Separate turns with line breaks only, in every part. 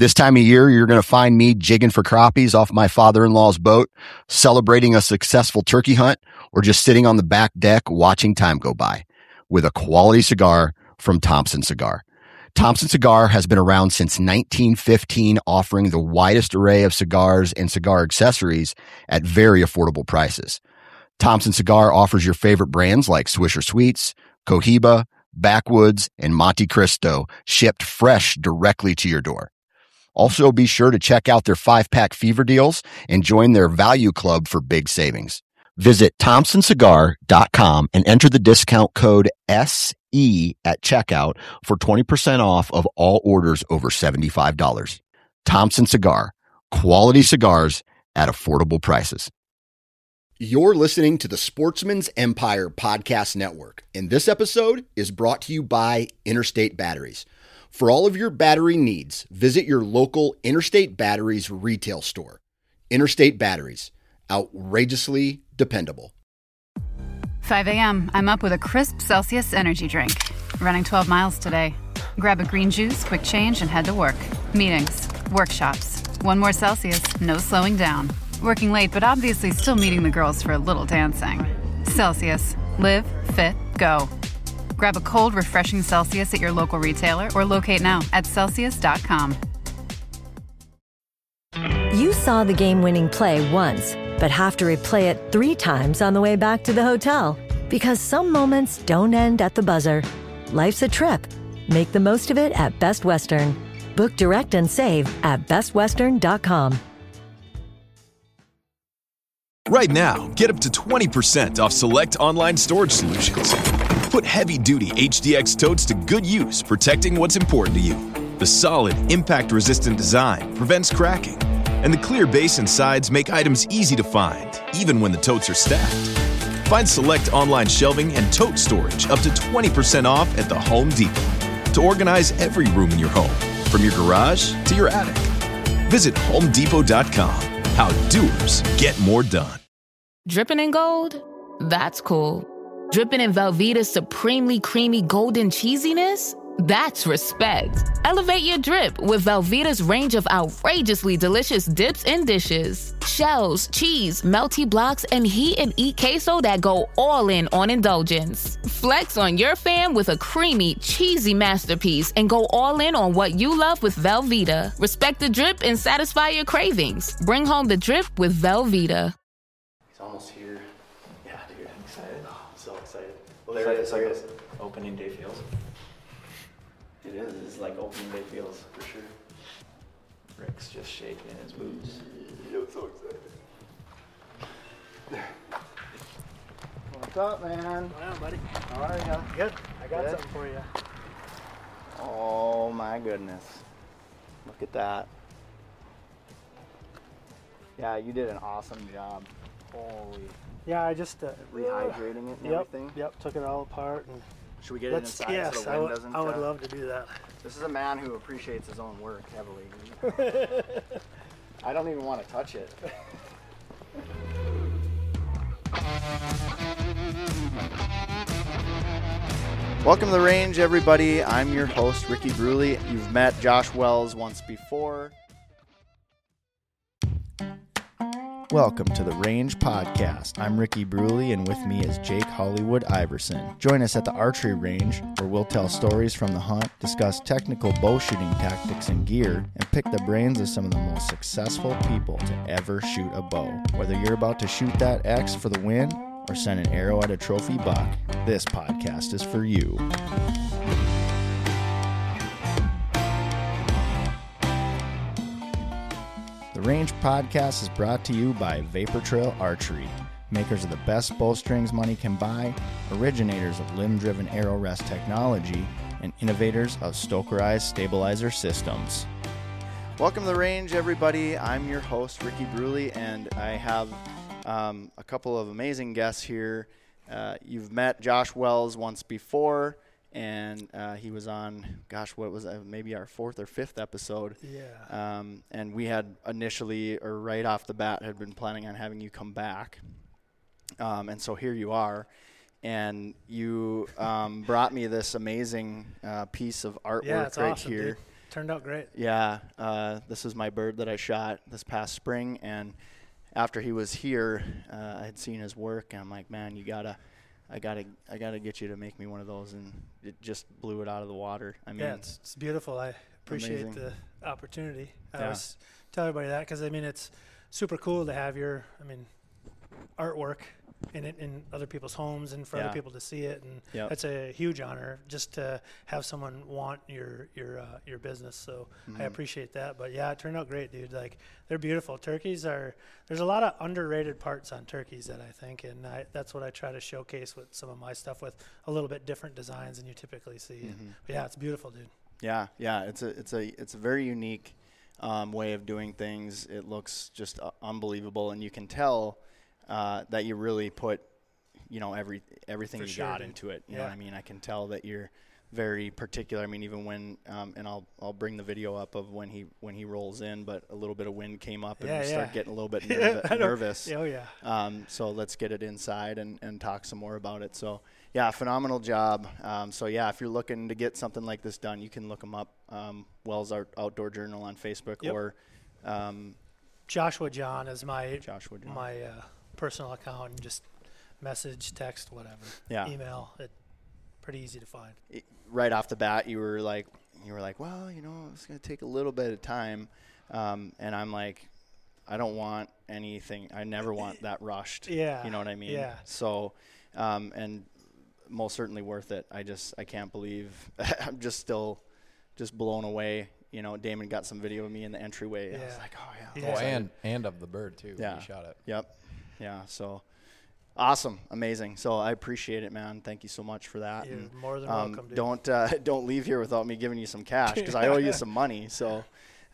This time of year, you're going to find me jigging for crappies off my father-in-law's boat, celebrating a successful turkey hunt, or just sitting on the back deck watching time go by with a quality cigar from Thompson Cigar. Thompson Cigar has been around since 1915, offering the widest array of cigars and cigar accessories at very affordable prices. Thompson Cigar offers your favorite brands like Swisher Sweets, Cohiba, Backwoods, and Monte Cristo, shipped fresh directly to your door. Also, be sure to check out their 5-pack fever deals and join their value club for big savings. Visit thompsoncigar.com and enter the discount code SE at checkout for 20% off of all orders over $75. Thompson Cigar, quality cigars at affordable prices. You're listening to the Sportsman's Empire Podcast Network, and this episode is brought to you by Interstate Batteries. For all of your battery needs, visit your local Interstate Batteries retail store. Interstate Batteries, outrageously dependable.
5 a.m. I'm up with a crisp Celsius energy drink. Running 12 miles today. Grab a green juice, quick change, and head to work. Meetings, workshops. One more Celsius, no slowing down. Working late, but obviously still meeting the girls for a little dancing. Celsius. Live, fit, go. Grab a cold, refreshing Celsius at your local retailer or locate now at Celsius.com.
You saw the game-winning play once, but have to replay it 3 times on the way back to the hotel. Because some moments don't end at the buzzer. Life's a trip. Make the most of it at Best Western. Book direct and save at bestwestern.com.
Right now, get up to 20% off select online storage solutions. Put heavy-duty HDX totes to good use, protecting what's important to you. The solid, impact-resistant design prevents cracking, and the clear base and sides make items easy to find, even when the totes are stacked. Find select online shelving and tote storage up to 20% off at the Home Depot to organize every room in your home, from your garage to your attic. Visit HomeDepot.com. How doers get more done.
Dripping in gold? That's cool. Dripping in Velveeta's supremely creamy golden cheesiness? That's respect. Elevate your drip with Velveeta's range of outrageously delicious dips and dishes. Shells, cheese, melty blocks, and heat and eat queso that go all in on indulgence. Flex on your fam with a creamy, cheesy masterpiece and go all in on what you love with Velveeta. Respect the drip and satisfy your cravings. Bring home the drip with Velveeta.
He's almost here. Yeah, dude, I'm excited. Oh, I'm so excited. Well, there it is, I guess. Opening day feels. It is. It's like opening day feels, for sure. Rick's just shaking in his boots. I'm so excited. What's up, man?
What on, buddy?
How are you?
Good. I got something for you.
Oh, my goodness. Look at that. Yeah, you did an awesome job. Holy.
Yeah, I just
rehydrating it and everything.
Yep, took it all apart. And
should we get it inside
yes,
so the wind doesn't?
I would love to do that.
This is a man who appreciates his own work heavily. I don't even want to touch it. Welcome to the range, everybody. I'm your host, Ricky Bruley. You've met Josh Wells once before. Welcome to the Range Podcast. I'm Ricky Bruley, and with me is Jake Hollywood Iverson. Join us at the archery range, where we'll tell stories from the hunt, discuss technical bow shooting tactics and gear, and pick the brains of some of the most successful people to ever shoot a bow. Whether you're about to shoot that X for the win or send an arrow at a trophy buck, this podcast is for you. The Range Podcast is brought to you by Vapor Trail Archery, makers of the best bowstrings money can buy, originators of limb-driven arrow rest technology, and innovators of Stokerized stabilizer systems. Welcome to the range, everybody. I'm your host, Ricky Bruley, and I have a couple of amazing guests here. You've met Josh Wells once before, and he was on, what was it, maybe our 4th or 5th episode.
Yeah.
And we had initially, or right off the bat, had been planning on having you come back. And so here you are. And you brought me this amazing piece of artwork right
awesome,
here.
Dude. Turned out great.
Yeah, this is my bird that I shot this past spring, and after he was here, I had seen his work, and I'm like, man, I gotta get you to make me one of those, and it just blew it out of the water. I mean,
Yeah, it's beautiful. I appreciate
amazing.
the opportunity. I
Yeah.
always tell everybody that because, I mean, it's super cool to have your, artwork in other people's homes and for
Yeah.
other people to see it, and
Yep.
that's a huge honor just to have someone want your business. So I appreciate that. But yeah, it turned out great, dude. Like, they're beautiful. There's a lot of underrated parts on turkeys that I think, and that's what I try to showcase with some of my stuff, with a little bit different designs than you typically see. But yeah, it's beautiful, dude.
Yeah, it's a very unique way of doing things. It looks just unbelievable, and you can tell that you really put, everything
For
you
sure,
got
dude.
into it. You
Yeah.
know what I mean? I can tell that you're very particular. I mean, even when and I'll bring the video up of when he rolls in, but a little bit of wind came up and
Yeah,
we
yeah.
start getting a little bit
I know.
nervous.
Oh yeah.
So let's get it inside and talk some more about it. So yeah, phenomenal job. So yeah, if you're looking to get something like this done, you can look them up. Wells Outdoor Journal on Facebook.
Yep.
Or
Joshua John is my
Joshua John.
my personal account, and just message, text, whatever.
Yeah.
Email. It pretty easy to find.
Right off the bat, you were like, well, it's going to take a little bit of time. And I'm like, I don't want anything. I never want that rushed.
Yeah.
You know what I mean?
Yeah.
So, and most certainly worth it. I can't believe I'm just blown away. Damon got some video of me in the entryway. And I was
Yeah.
like, oh yeah.
Yeah.
Oh, and of the bird too.
Yeah.
You shot it.
Yep. Yeah. So awesome. Amazing. So I appreciate it, man. Thank you so much for that.
You're
And,
more than welcome, dude.
don't leave here without me giving you some cash, because I owe you some money. So,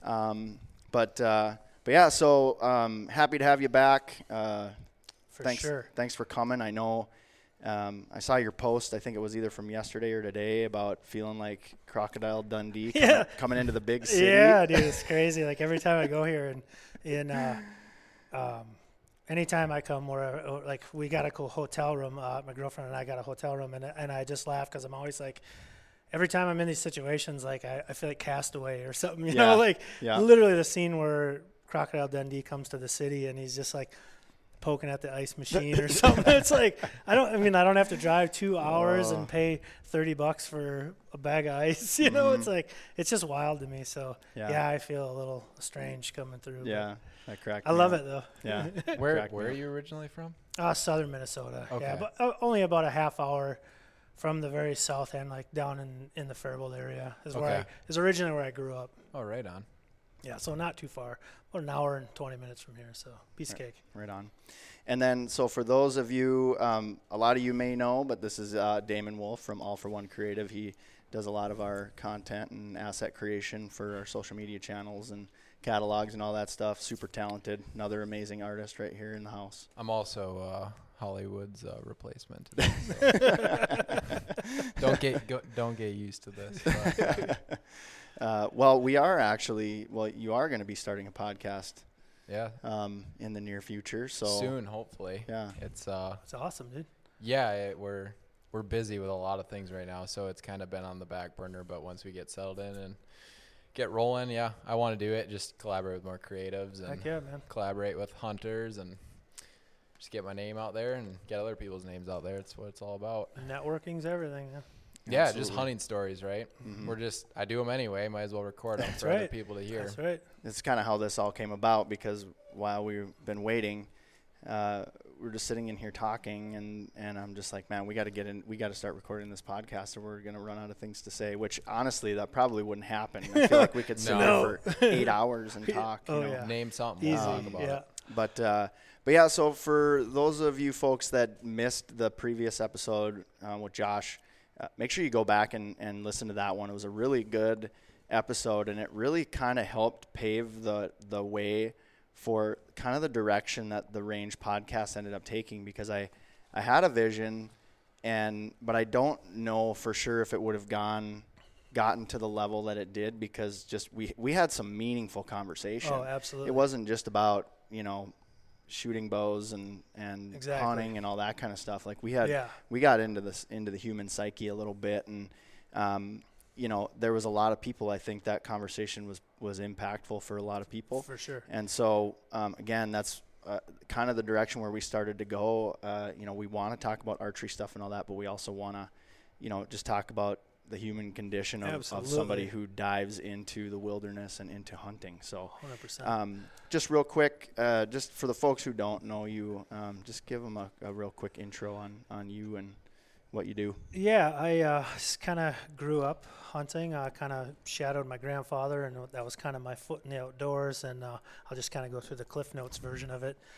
but yeah, so happy to have you back.
For sure.
Thanks for coming. I know I saw your post. I think it was either from yesterday or today about feeling like Crocodile Dundee coming into the big city.
Yeah, dude, it's crazy. Like, every time I go here, and anytime I come, or like, we got a hotel room. My girlfriend and I got a hotel room, and I just laugh because I'm always like, every time I'm in these situations, like, I feel like Castaway or something. You know, like literally the scene where Crocodile Dundee comes to the city and he's just like poking at the ice machine or something. It's like, I don't have to drive 2 hours and pay $30 for a bag of ice. It's like, it's just wild to me. So yeah, I feel a little strange coming through.
Yeah, that cracked
I
me
love
up.
it though.
Yeah.
Where are you originally from?
Southern Minnesota.
Okay.
Yeah, but only about a half hour from the very south end, like down in the Faribault area is originally where I grew up.
Oh, right on.
Yeah, so not too far. About an hour and 20 minutes from here, so piece of cake.
Right on. And then, so for those of you, a lot of you may know, but this is Damon Wolf from All for One Creative. He does a lot of our content and asset creation for our social media channels and catalogs and all that stuff. Super talented. Another amazing artist right here in the house.
I'm also Hollywood's replacement. Today, so. Don't get used to this. But.
Well, you are going to be starting a podcast.
Yeah.
In the near future. So
soon, hopefully.
Yeah.
It's awesome, dude.
Yeah, we're busy with a lot of things right now, so it's kind of been on the back burner. But once we get settled in and get rolling, yeah, I want to do it. Just collaborate with more creatives and
Heck yeah, man.
collaborate with hunters and just get my name out there and get other people's names out there. It's what it's all about.
Networking's everything. Yeah.
Yeah,
Absolutely.
just hunting stories, right? Mm-hmm. I do them anyway. Might as well record them for
right.
other people to hear.
That's right.
It's kind of how this all came about, because while we've been waiting, we're just sitting in here talking, and I'm just like, man, we got to start recording this podcast, or we're going to run out of things to say, which honestly, that probably wouldn't happen. I feel like we could sit there for 8 hours and talk.
Yeah.
Name something.
Easy.
We'll talk about it.
But yeah, so for those of you folks that missed the previous episode with Josh, make sure you go back and listen to that one. It was a really good episode, and it really kind of helped pave the way for kind of the direction that the Range podcast ended up taking, because I had a vision, but I don't know for sure if it would have gotten to the level that it did, because just we had some meaningful conversation.
Oh, absolutely.
It wasn't just about, shooting bows and
Exactly.
hunting and all that kind of stuff. Like we got into the human psyche a little bit, and there was a lot of people. I think that conversation was impactful for a lot of people.
For sure.
And so, again, that's kind of the direction where we started to go. We want to talk about archery stuff and all that, but we also want to, just talk about the human condition of somebody who dives into the wilderness and into hunting. So
100%.
Just real quick, just for the folks who don't know you, just give them a real quick intro on you and what you do.
Yeah, I just kind of grew up hunting. I kind of shadowed my grandfather, and that was kind of my foot in the outdoors. And I'll just kind of go through the Cliff Notes version of it.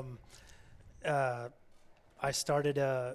I started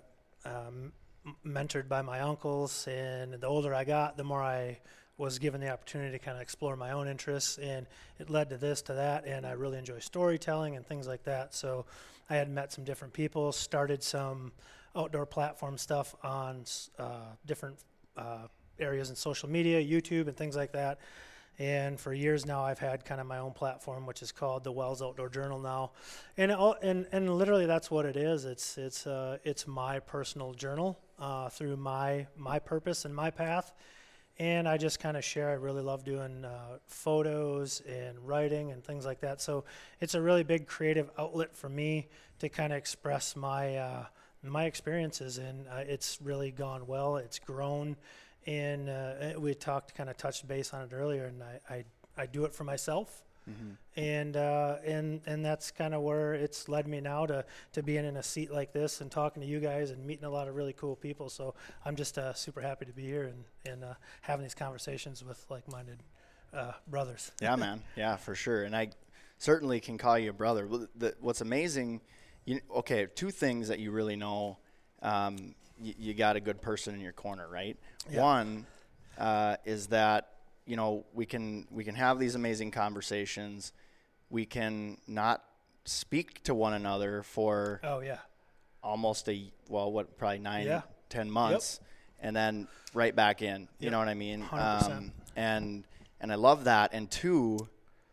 mentored by my uncles, and the older I got, the more I was given the opportunity to kind of explore my own interests, and it led to this, to that, and I really enjoy storytelling and things like that. So I had met some different people, started some outdoor platform stuff on different areas in social media, YouTube and things like that. And for years now, I've had kind of my own platform, which is called the Wells Outdoor Journal now, and literally that's what it is. It's my personal journal through my purpose and my path, and I just kind of share. I really love doing photos and writing and things like that. So it's a really big creative outlet for me to kind of express my experiences, and it's really gone well. It's grown. And we touched base on it earlier, and I do it for myself, and that's kind of where it's led me now to being in a seat like this and talking to you guys and meeting a lot of really cool people. So I'm just super happy to be here and having these conversations with like-minded brothers.
Yeah, man. Yeah, for sure. And I certainly can call you a brother. What's amazing, two things that you really know. You got a good person in your corner, right? Yeah. One is that we can have these amazing conversations. We can not speak to one another for almost probably 9-10 months, and then right back in. You know what I mean?
100%.
And I love that. And two,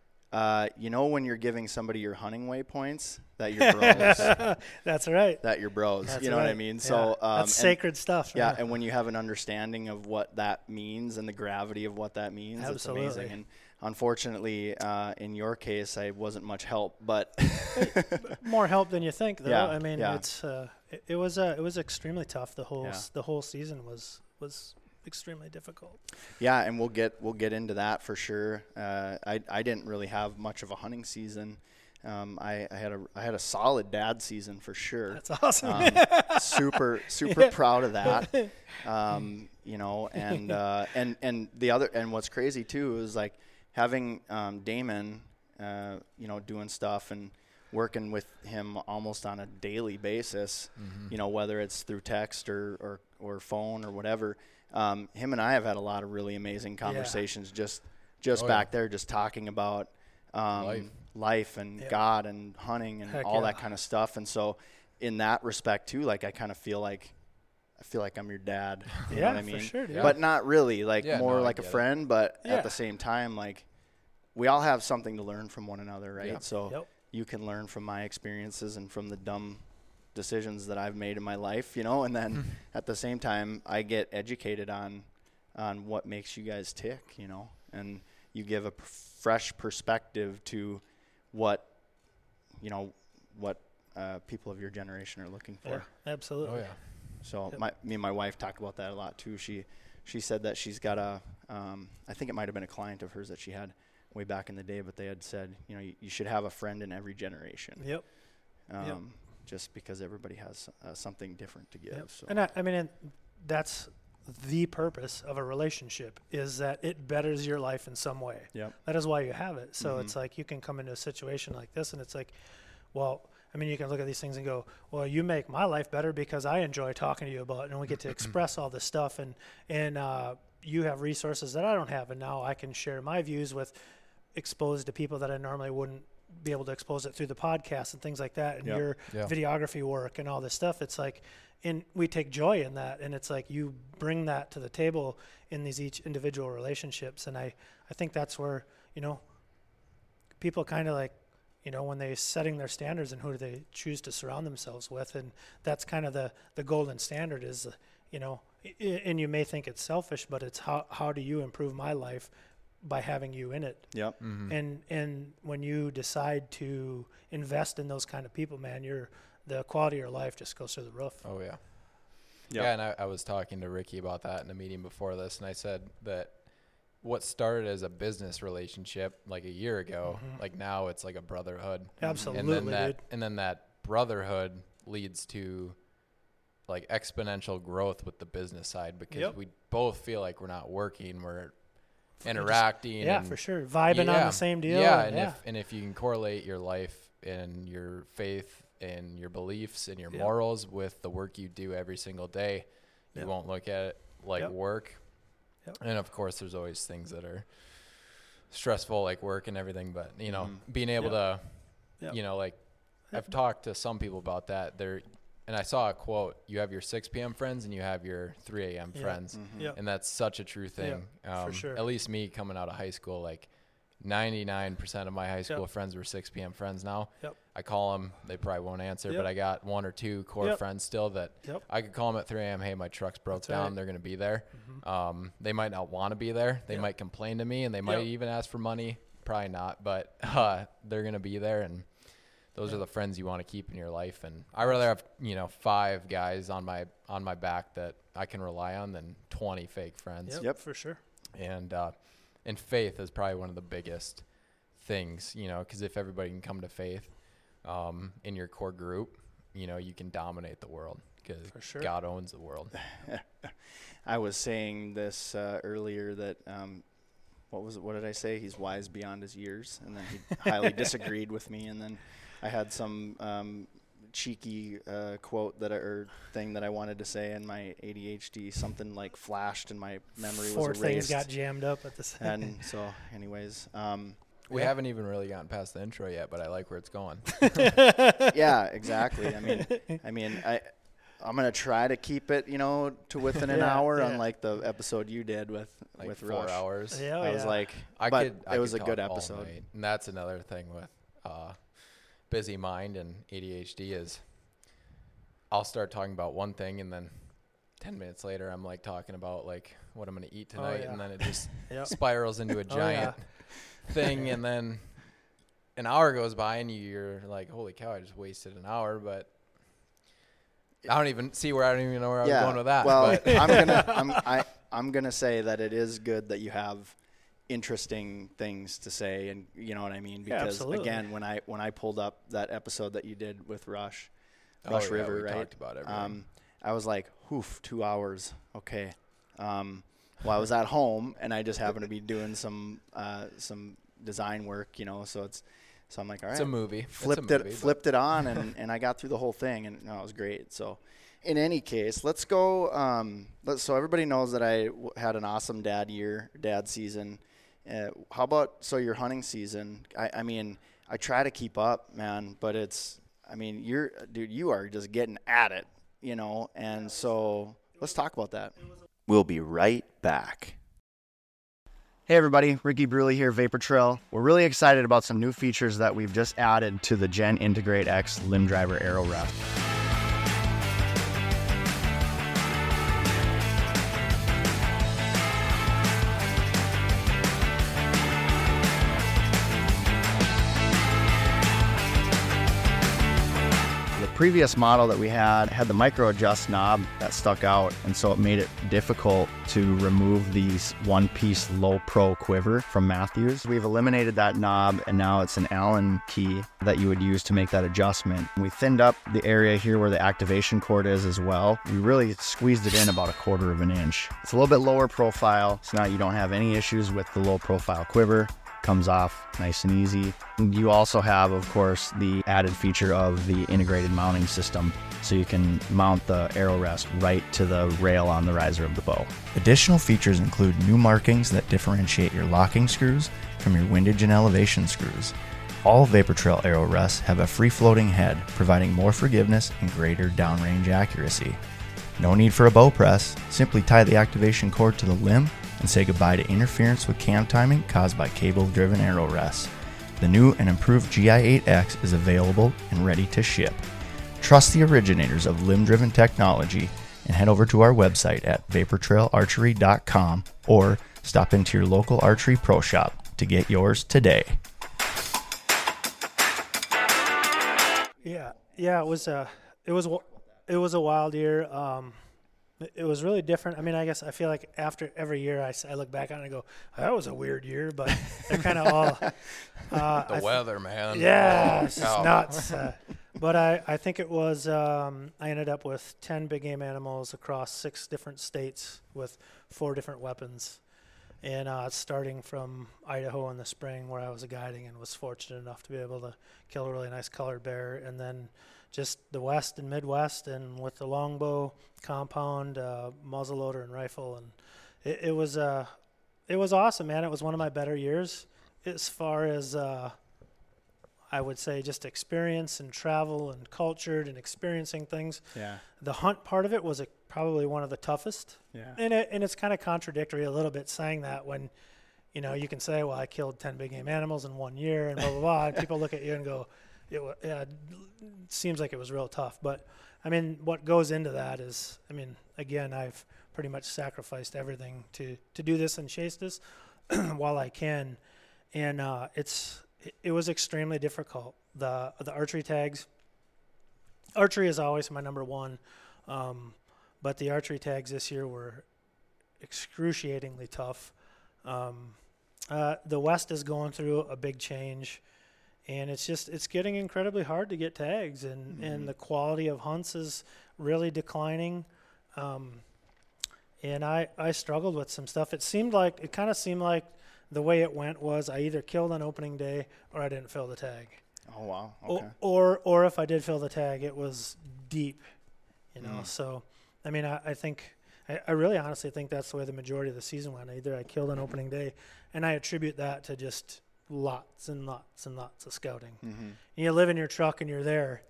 when you're giving somebody your hunting waypoints, that you're bros.
That's right.
That you're bros.
That's
you know
right.
what I mean?
Yeah.
So
that's sacred stuff.
Yeah, and when you have an understanding of what that means and the gravity of what that means,
Absolutely.
It's amazing. And unfortunately, in your case, I wasn't much help, but
more help than you think, though.
Yeah,
I mean,
yeah.
it was extremely tough. The whole season was extremely difficult.
Yeah, and we'll get into that for sure. I didn't really have much of a hunting season. I had a solid dad season for sure.
That's awesome.
super proud of that. And the other, and what's crazy too is like having Damon, doing stuff and working with him almost on a daily basis. Whether it's through text or phone or whatever. Him and I have had a lot of really amazing conversations just back there, just talking about life and God and hunting and that kind of stuff. And so in that respect too, like I kind of feel like I'm your dad. You know what I mean?
For sure, dude.
But not really, like more like a friend, but at the same time, like we all have something to learn from one another, right?
Yep.
So you can learn from my experiences and from the dumb decisions that I've made in my life, and then at the same time I get educated on what makes you guys tick, and you give a fresh perspective to what people of your generation are looking for.
Yeah, absolutely.
Oh yeah.
So me and my wife talk about that a lot too. She said that she's got I think it might have been a client of hers that she had way back in the day, but they had said, you should have a friend in every generation.
Yep.
Just because everybody has something different to give.
Yep.
So.
And and that's the purpose of a relationship, is that it betters your life in some way.
Yep.
That is why you have it. So it's like you can come into a situation like this and it's like, well, you can look at these things and go, well, you make my life better because I enjoy talking to you about it, and we get to express all this stuff, and you have resources that I don't have, and now I can share my views exposed to people that I normally wouldn't be able to expose it through the podcast and things like that, and your videography work and all this stuff. It's like, and we take joy in that, and it's like you bring that to the table in these each individual relationships. And I think that's where, people kind of like, when they're setting their standards and who do they choose to surround themselves with. And that's kind of the golden standard is, and you may think it's selfish, but it's how do you improve my life by having you in it.
Yep.
Mm-hmm. And when you decide to invest in those kind of people, man, the quality of your life just goes through the roof.
Oh yeah.
Yep.
Yeah, and I was talking to Ricky about that in a meeting before this, and I said that what started as a business relationship like a year ago, like now it's like a brotherhood.
Absolutely, dude.
And then that brotherhood leads to like exponential growth with the business side, because we both feel like we're not working, we're interacting.
Yeah, for sure. Vibing on the same deal.
Yeah, and if you can correlate your life and your faith and your beliefs and your morals with the work you do every single day, you won't look at it like work. Yep. And of course there's always things that are stressful like work and everything, but you know, being able to, you know, like I've talked to some people about that. And I saw a quote, you have your 6 p.m. friends and you have your 3 a.m. friends. And that's such a true thing.
For sure.
At least me coming out of high school, like 99% of my high school friends were 6 p.m. friends now. I call them, they probably won't answer, but I got 1 or 2 core friends still that I could call them at 3 a.m. Hey, my truck's broke down. They're going to be there. They might not want to be there. They might complain to me, and they might even ask for money. Probably not, but they're going to be there. And those are the friends you want to keep in your life. And I rather have, you know, 5 guys on my back that I can rely on than 20 fake friends.
Yep, for sure.
And faith is probably one of the biggest things, you know, because if everybody can come to faith in your core group, you know, you can dominate the world, because God owns the world.
I was saying this earlier that what did I say? He's wise beyond his years, and then he highly disagreed with me, and then I had some cheeky quote or thing that I wanted to say, and my ADHD something like flashed and my memory was erased.
4 things got jammed up at the same.
And so, anyways,
we haven't even really gotten past the intro yet, but I like where it's going.
Yeah, exactly. I mean, I'm gonna try to keep it, you know, to within an hour, unlike the episode you did with
4
Rush.
hours.
I was like, it was a good episode.
And that's another thing with busy mind and ADHD is I'll start talking about one thing, and then 10 minutes later I'm like talking about like what I'm going to eat tonight, and then it just spirals into a giant thing, and then an hour goes by and you're like, holy cow, I just wasted an hour. But I don't even know where I was going with that.
Well,
but
I'm gonna say that it is good that you have interesting things to say, and you know what I mean, because again, when I pulled up that episode that you did with Rush River,
we
right?
Talked about everything.
I was like, 2 hours, okay. Well, I was at home and I just happened to be doing some design work, you know, so I'm like, all right,
it's a movie.
Flipped it on, and I got through the whole thing, and it was great. So, in any case, let's go. So everybody knows that I had an awesome dad season. How about your hunting season? I mean, I try to keep up, man, but you are just getting at it, you know. And so let's talk about that. We'll be right back. Hey everybody, Ricky Bruley here, Vapor Trail. We're really excited about some new features that we've just added to the Gen Integrate X Limb Driver Aero Rest. Previous model that we had the micro adjust knob that stuck out, and so it made it difficult to remove these one-piece low pro quiver from Matthews. We've eliminated that knob, and now it's an Allen key that you would use to make that adjustment. We thinned up the area here where the activation cord is as well. We really squeezed it in about 1/4 of an inch. It's a little bit lower profile, so now you don't have any issues with the low profile quiver. Comes off nice and easy. You also have, of course, the added feature of the integrated mounting system, so you can mount the Aero Rest right to the rail on the riser of the bow. Additional features include new markings that differentiate your locking screws from your windage and elevation screws. All Vapor Trail Aero Rests have a free-floating head, providing more forgiveness and greater downrange accuracy. No need for a bow press. Simply tie the activation cord to the limb and say goodbye to interference with cam timing caused by cable-driven Aero Rests. The new and improved GI8X is available and ready to ship. Trust the originators of limb-driven technology and head over to our website at vaportrailarchery.com or stop into your local archery pro shop to get yours today.
Yeah, it was a wild year. It was really different. I mean, I guess I feel like after every year I look back on it and go, that was a weird year, but they're kind of all
the weather, man.
Yeah, it's just nuts. But I think it was I ended up with 10 big game animals across 6 different states with 4 different weapons. And starting from Idaho in the spring where I was guiding and was fortunate enough to be able to kill a really nice colored bear, and then just the West and Midwest, and with the longbow, compound, muzzleloader, and rifle, and it was awesome, man. It was one of my better years as far as I would say just experience and travel and cultured and experiencing things.
Yeah.
The hunt part of it was probably one of the toughest.
Yeah.
And it's kind of contradictory a little bit saying that when, you can say, well, I killed 10 big game animals in 1 year and blah, blah, blah. And people look at you and go, it seems like it was real tough. But, I mean, what goes into that is, I mean, again, I've pretty much sacrificed everything to do this and chase this while I can. And it was extremely difficult. The archery tags, archery is always my number one, but the archery tags this year were excruciatingly tough. The West is going through a big change, and it's getting incredibly hard to get tags, and the quality of hunts is really declining. And I struggled with some stuff. It kind of seemed like the way it went was I either killed on opening day or I didn't fill the tag.
Oh, wow. Okay.
Or if I did fill the tag, it was deep, So, I mean, I think I really honestly think that's the way the majority of the season went. Either I killed on opening day, and I attribute that to just lots and lots and lots of scouting. Mm-hmm. And you live in your truck and you're there.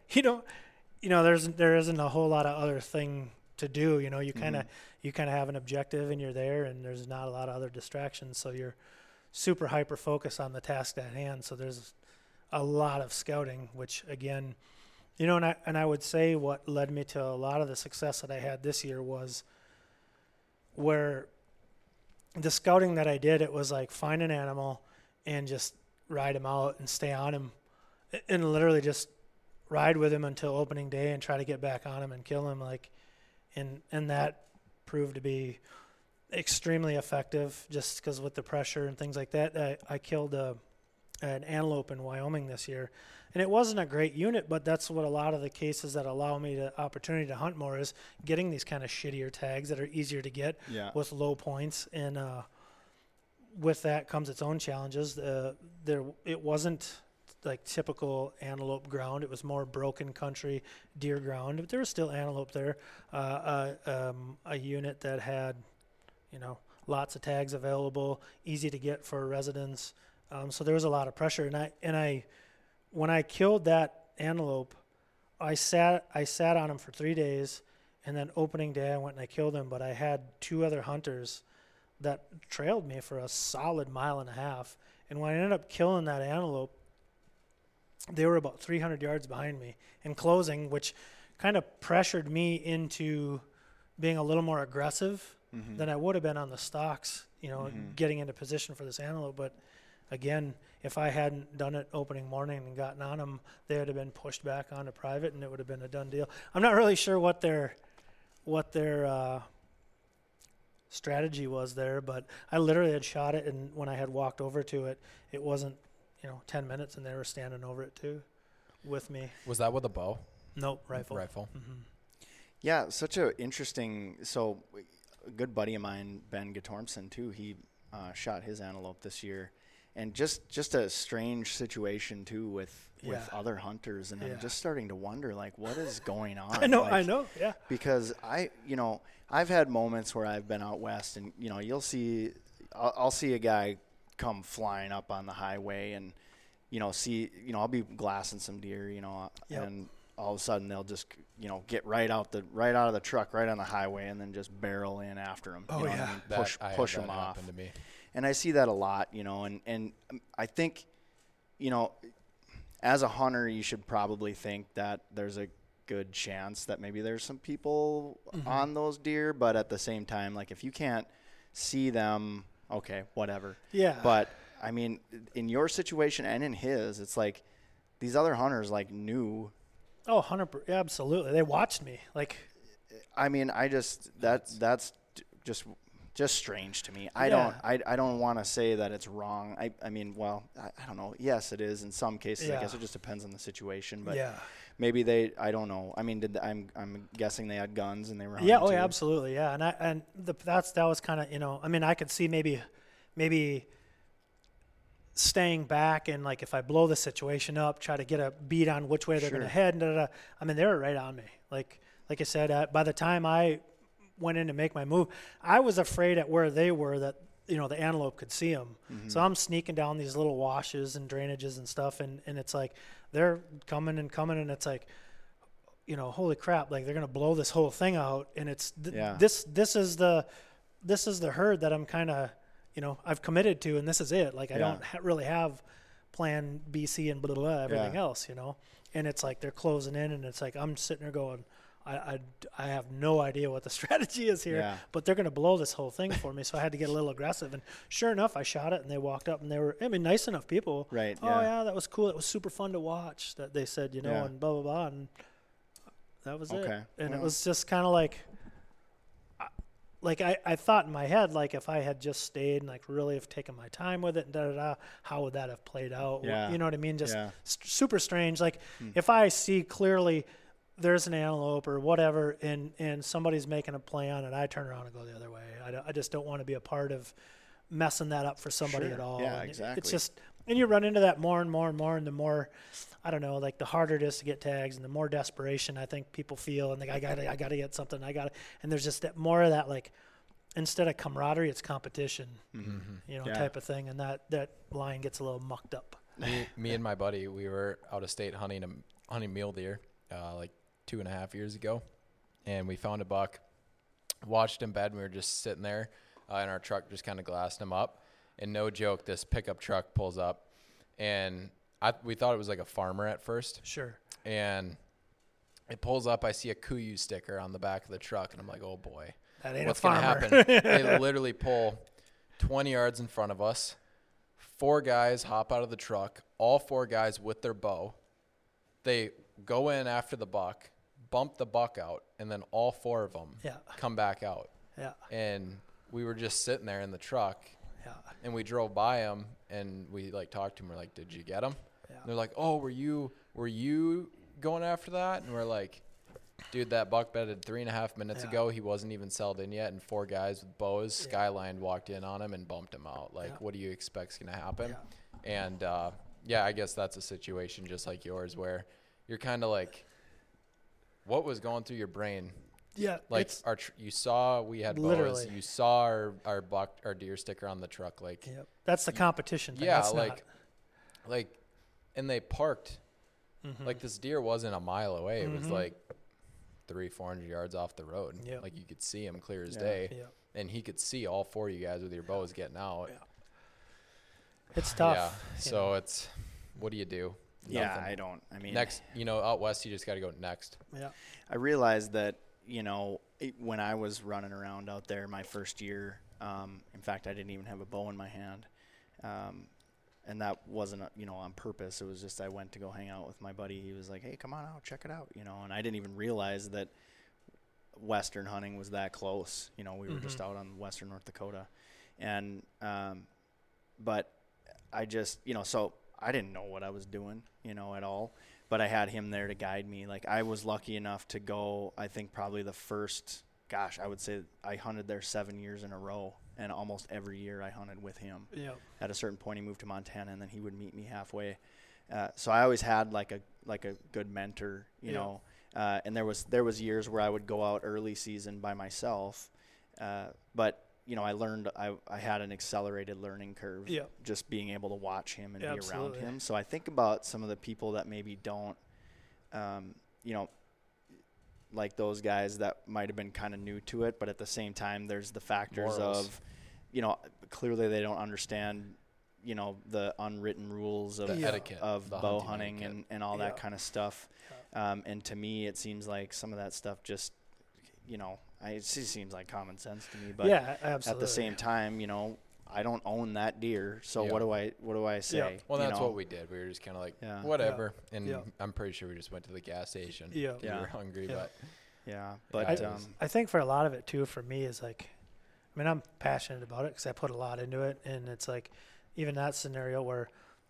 There isn't a whole lot of other thing to do. You kind of have an objective and you're there, and there's not a lot of other distractions. So you're super hyper focused on the task at hand. So there's a lot of scouting, which again, and I would say what led me to a lot of the success that I had this year was where the scouting that I did, it was like find an animal and just ride him out and stay on him and literally just ride with him until opening day and try to get back on him and kill him. And that proved to be extremely effective just because with the pressure and things like that. I killed an antelope in Wyoming this year, and it wasn't a great unit, but that's what a lot of the cases that allow me the opportunity to hunt more is getting these kind of shittier tags that are easier to get with low points. And with that comes its own challenges. It wasn't like typical antelope ground. It was more broken country deer ground, but there was still antelope there. A unit that had lots of tags available, easy to get for residents. So there was a lot of pressure. And I, when I killed that antelope, I sat on him for 3 days, and then opening day I went and I killed him. But I had 2 other hunters that trailed me for a solid 1.5 miles. And when I ended up killing that antelope, they were about 300 yards behind me in closing, which kind of pressured me into being a little more aggressive than I would have been on the stalks, getting into position for this antelope. But again, if I hadn't done it opening morning and gotten on them, they would have been pushed back onto private, and it would have been a done deal. I'm not really sure what their strategy was there, but I literally had shot it, and when I had walked over to it, it wasn't 10 minutes, and they were standing over it too with me.
Was that with a bow?
Nope, rifle.
Mm-hmm. Yeah, such a interesting. So, a good buddy of mine, Ben Gatormson, too. He shot his antelope this year, and just a strange situation too with other hunters, and I'm just starting to wonder what is going on.
I know, yeah.
Because I've had moments where I've been out west, and you'll see, I'll see a guy come flying up on the highway, and I'll be glassing some deer, and all of a sudden they'll just get right out of the truck right on the highway, and then just barrel in after them. Push them off. To me. And I see that a lot, and I think, as a hunter, you should probably think that there's a good chance that maybe there's some people on those deer, but at the same time, like if you can't see them, okay, whatever.
Yeah.
But I mean, in your situation and in his, it's like these other hunters like knew.
Oh, 100%, absolutely. They watched me. Like,
I mean, that's just strange to me. I don't want to say that it's wrong. I mean, well, I don't know. Yes, it is in some cases. I guess it just depends on the situation. But maybe I don't know. I mean, I'm guessing they had guns and they were hunting
yeah. Oh,
too.
yeah, absolutely. Yeah, that was kind of, you know. I mean, I could see maybe staying back and like if I blow the situation up, try to get a beat on which way they're going to head. I mean, they were right on me. Like I said, by the time I went in to make my move, I was afraid at where they were that, you know, the antelope could see them. So I'm sneaking down these little washes and drainages and stuff. And it's like, they're coming. And it's like, you know, holy crap, like they're going to blow this whole thing out. And it's this is the herd that I'm kind of, you know, I've committed to, and this is it. Like I don't really have plan B, C, and blah, blah, blah, everything else, you know? And it's like, they're closing in and it's like, I'm sitting there going, I have no idea what the strategy is here, but they're going to blow this whole thing for me. So I had to get a little aggressive. And sure enough, I shot it and they walked up and they were, I mean, nice enough people.
Right.
Oh, yeah, that was cool. It was super fun to watch that they said, you know, and blah, blah, blah. And that was it. And it was just kind of like I thought in my head, like if I had just stayed and like really have taken my time with it and how would that have played out?
Yeah.
You know what I mean? Just super strange. Like if I see clearly there's an antelope or whatever and somebody's making a play on it, I turn around and go the other way. I just don't want to be a part of messing that up for somebody at all.
Yeah,
and
exactly.
It's just, and you run into that more and more and more, and the more, I don't know, like the harder it is to get tags and the more desperation I think people feel, and like, I gotta get something, and there's just more of that, like, instead of camaraderie, it's competition, you know, type of thing, and that line gets a little mucked up.
Me and my buddy, we were out of state hunting mule deer, like 2.5 years ago, and we found a buck, watched him bed, and we were just sitting there in our truck, just kind of glassing him up, and no joke, this pickup truck pulls up, and we thought it was like a farmer at first.
Sure.
And it pulls up, I see a Kuiu sticker on the back of the truck, and I'm like, oh boy,
that ain't
what's
a farmer.
Gonna happen? They literally pull 20 yards in front of us, 4 guys hop out of the truck, all 4 guys with their bow. They go in after the buck, bump the buck out, and then all 4 of them come back out.
Yeah.
And we were just sitting there in the truck, and we drove by them, and we like talked to them. We're like, "Did you get them?" Yeah. They're like, "Oh, were you going after that?" And we're like, "Dude, that buck bedded 3.5 minutes ago. He wasn't even settled in yet, and 4 guys with bows, Skyline, walked in on him and bumped him out. Like, what do you expect's gonna happen?" Yeah. And I guess that's a situation just like yours where you're kind of like, what was going through your brain?
Yeah,
like you saw we had bows. You saw our deer sticker on the truck. Like,
that's the competition thing.
Yeah,
that's
like, and they parked. Like this deer wasn't a mile away. It was like 300-400 yards off the road. Yep. Like you could see him clear as day, and he could see all 4 of you guys with your bows getting out. Yeah.
It's tough.
Yeah. So it's, what do you do? Nothing.
Yeah, I mean,
next, out west, you just got to go next.
Yeah.
I realized that, when I was running around out there my first year, in fact, I didn't even have a bow in my hand. And that wasn't, on purpose. It was just, I went to go hang out with my buddy. He was like, "Hey, come on out, check it out." And I didn't even realize that Western hunting was that close. We were just out on Western North Dakota. And, but I just, so I didn't know what I was doing, at all. But I had him there to guide me. Like, I was lucky enough to go, I think probably the first, I would say I hunted there 7 years in a row. And almost every year I hunted with him.
Yeah.
At a certain point, he moved to Montana, and then he would meet me halfway. So I always had like a good mentor, you know. And there was years where I would go out early season by myself. But I learned I had an accelerated learning curve. Yeah. Just being able to watch him and be around him. So I think about some of the people that maybe don't, like those guys that might have been kind of new to it, but at the same time, there's the factors of, clearly they don't understand, the unwritten rules of etiquette, of bow hunting and all that kind of stuff. And to me, it seems like some of that stuff just, it just seems like common sense to me. But
yeah, absolutely.
At the same time, I don't own that deer, so what do I say?
Yeah. Well, that's what we did. We were just kind of like, whatever. Yeah. And I'm pretty sure we just went to the gas station. Yeah. We were hungry, but
I think for a lot of it too, for me, is like, I'm passionate about it because I put a lot into it, and it's like, even that scenario where,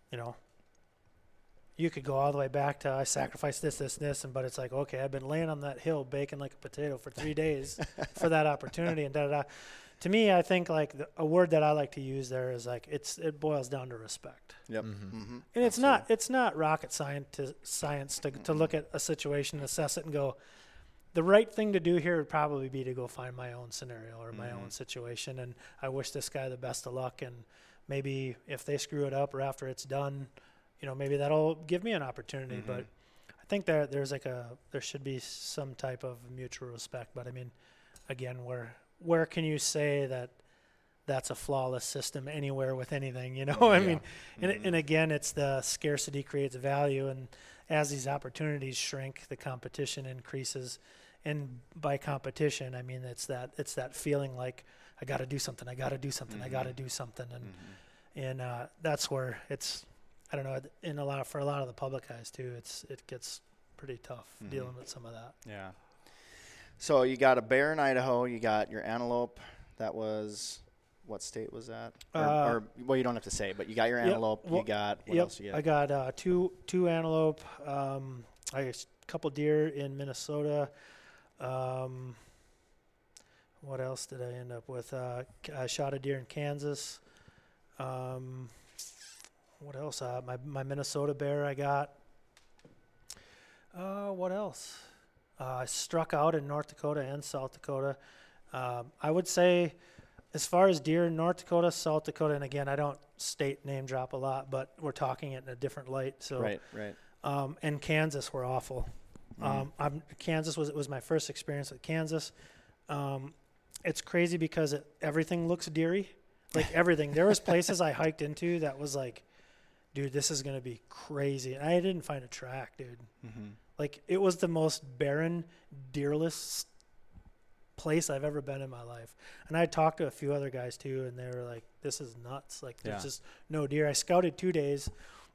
you could go all the way back to I sacrificed this, but it's like, okay, I've been laying on that hill baking like a potato for 3 days for that opportunity, and da-da-da. To me, I think like a word that I like to use there is like it boils down to respect.
Yep.
Mm-hmm. Mm-hmm. And it's not rocket science to look at a situation, assess it, and go, the right thing to do here would probably be to go find my own scenario or my own situation, and I wish this guy the best of luck, and maybe if they screw it up or after it's done, maybe that'll give me an opportunity. But I think there should be some type of mutual respect. But again, where can you say that that's a flawless system anywhere with anything, and again, it's the scarcity creates value, and as these opportunities shrink, the competition increases, and by competition, it's that feeling like I got to do something, I got to do something, and that's where it's, I don't know, for a lot of the public guys too, it gets pretty tough dealing with some of that.
Yeah. So you got a bear in Idaho, you got your antelope. That was, what state was that? Or you don't have to say, but you got your antelope. You got, what else you got?
I got two antelope. I got a couple deer in Minnesota. What else did I end up with? I shot a deer in Kansas. What else? My Minnesota bear I got. What else? I struck out in North Dakota and South Dakota. I would say as far as deer in North Dakota, South Dakota, and again, I don't state name drop a lot, but we're talking it in a different light. So
right.
And Kansas were awful. Kansas was my first experience with Kansas. It's crazy because everything looks deery, like everything. There was places I hiked into that was like, dude, this is going to be crazy. And I didn't find a track, dude. Mm-hmm. Like, it was the most barren, deerless place I've ever been in my life. And I talked to a few other guys, too, and they were like, this is nuts. Like, there's just no deer. I scouted 2 days.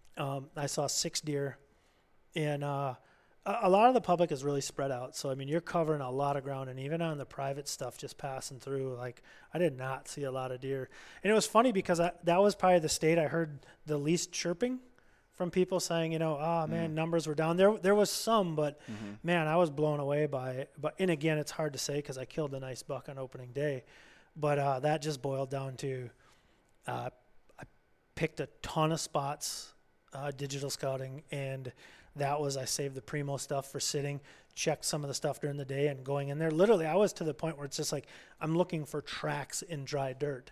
I saw 6 deer. And a lot of the public is really spread out. So, you're covering a lot of ground. And even on the private stuff just passing through, like, I did not see a lot of deer. And it was funny because that was probably the state I heard the least chirping from people saying, man, numbers were down. There was some, but man, I was blown away by it. And again, it's hard to say because I killed a nice buck on opening day. But that just boiled down to I picked a ton of spots, digital scouting, and I saved the Primo stuff for sitting, checked some of the stuff during the day and going in there. Literally, I was to the point where it's just like I'm looking for tracks in dry dirt.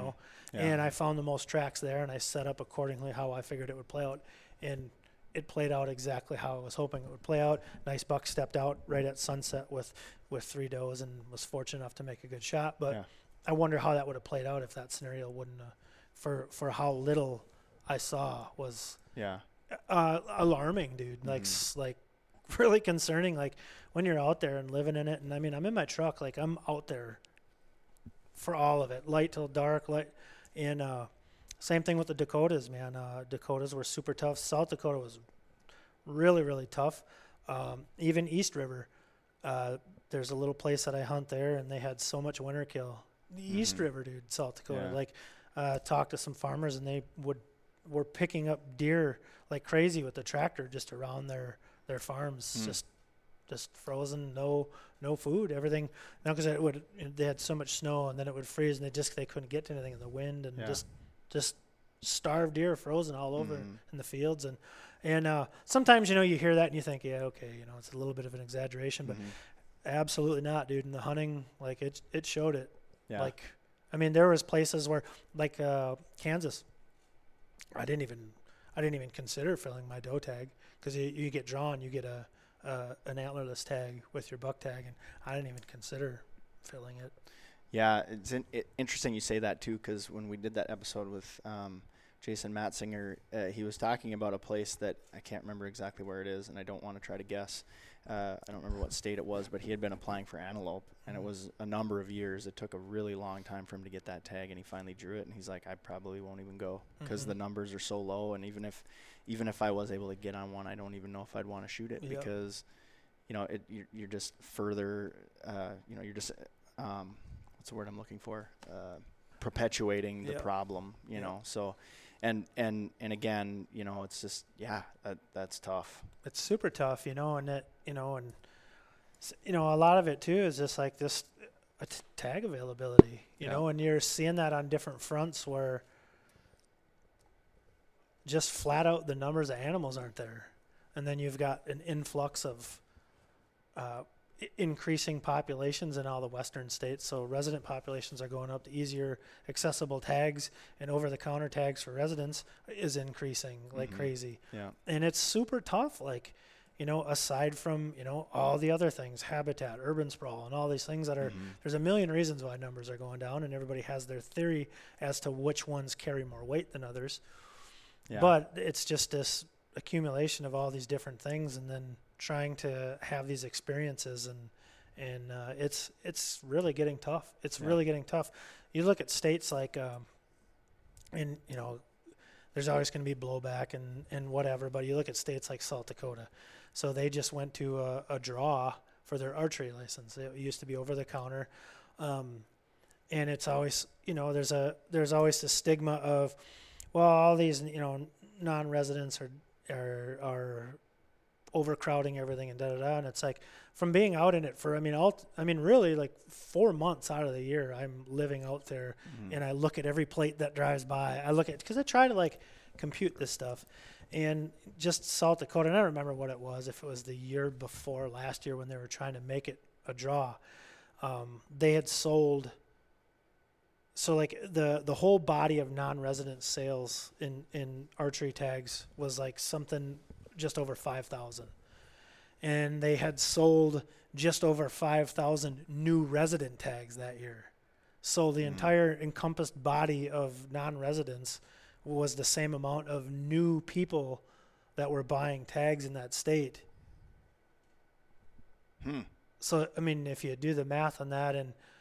And I found the most tracks there, and I set up accordingly how I figured it would play out, and it played out exactly how I was hoping it would play out. Nice buck stepped out right at sunset with 3 does and was fortunate enough to make a good shot, but I wonder how that would have played out if that scenario wouldn't for how little I saw was alarming, dude. Like really concerning, like when you're out there and living in it. And I'm in my truck, like I'm out there for all of it, light till dark, and same thing with the Dakotas, man. Dakotas were super tough. South Dakota was really, really tough. Even East River, there's a little place that I hunt there, and they had so much winter kill. The East River, dude, South Dakota. Talked to some farmers, and they were picking up deer like crazy with the tractor just around their farms, just frozen, no food, everything. Now because they had so much snow, and then it would freeze, and they couldn't get to anything in the wind, and just starved deer frozen all over in the fields. And sometimes you hear that and you think, yeah, okay, it's a little bit of an exaggeration, but absolutely not, dude. In the hunting, like it showed it. Like there was places where like Kansas, I didn't even consider filling my doe tag because you get drawn, you get an antlerless tag with your buck tag, and I didn't even consider filling it.
Yeah, it's interesting you say that too, because when we did that episode with Jason Matzinger, he was talking about a place that I can't remember exactly where it is, and I don't want to try to guess. I don't remember what state it was, but he had been applying for antelope, and it was a number of years. It took a really long time for him to get that tag, and he finally drew it. And he's like, I probably won't even go because the numbers are so low. And even if I was able to get on one, I don't even know if I'd want to shoot it because, you're just further, you're just what's the word I'm looking for? Perpetuating the problem, you know. So. And again, it's just, that's tough.
It's super tough, and a lot of it too is just like this tag availability, you know, and you're seeing that on different fronts where just flat out the numbers of animals aren't there. And then you've got an influx of increasing populations in all the western states, so resident populations are going up. The easier accessible tags and over-the-counter tags for residents is increasing like crazy. Yeah, and it's super tough. Like, aside from all the other things, habitat, urban sprawl, and all these things that are there's a million reasons why numbers are going down, and everybody has their theory as to which ones carry more weight than others. Yeah. But it's just this accumulation of all these different things, and then trying to have these experiences, and it's really getting tough. It's really getting tough. You look at states like, and there's always going to be blowback and whatever, but you look at states like South Dakota. So they just went to a draw for their archery license. It used to be over the counter, and it's always there's always the stigma of, well, all these non-residents are overcrowding everything and and it's like, from being out in it for really like 4 months out of the year I'm living out there, and I look at every plate that drives by. I look at, because I try to like compute this stuff, and just South Dakota, and I don't remember what it was, if it was the year before last year when they were trying to make it a draw, they had sold, so like the whole body of non-resident sales in archery tags was like something just over 5,000, and they had sold just over 5,000 new resident tags that year. So the entire encompassed body of non-residents was the same amount of new people that were buying tags in that state. So if you do the math on that,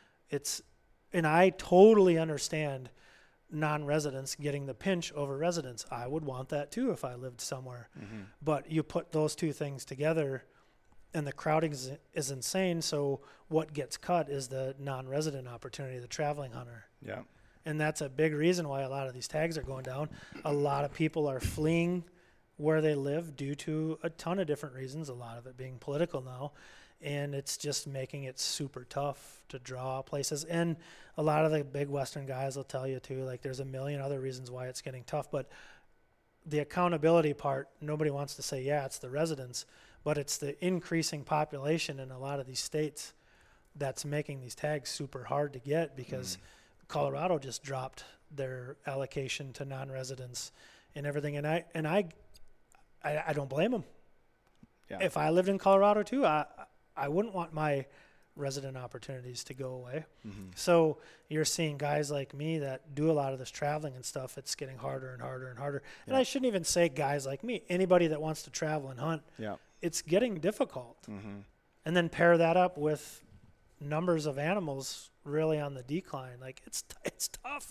and I totally understand non-residents getting the pinch over residents. I would want that too if I lived somewhere. But you put those two things together, and the crowding is insane. So what gets cut is the non-resident opportunity, the traveling hunter. Yeah. And that's a big reason why a lot of these tags are going down. A lot of people are fleeing where they live due to a ton of different reasons, a lot of it being political now. And it's just making it super tough to draw places. And a lot of the big Western guys will tell you too, like, there's a million other reasons why it's getting tough. But the accountability part, nobody wants to say, it's the residents, but it's the increasing population in a lot of these states that's making these tags super hard to get, because Colorado just dropped their allocation to non-residents and everything. And I don't blame them. Yeah. If I lived in Colorado too, I wouldn't want my resident opportunities to go away. So you're seeing guys like me that do a lot of this traveling and stuff. It's getting harder and harder and harder. Yeah. And I shouldn't even say guys like me. Anybody that wants to travel and hunt, it's getting difficult. And then pair that up with numbers of animals really on the decline. Like, it's tough.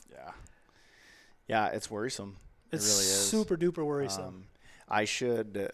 Yeah, it's worrisome.
It really is. Super duper worrisome.
I should,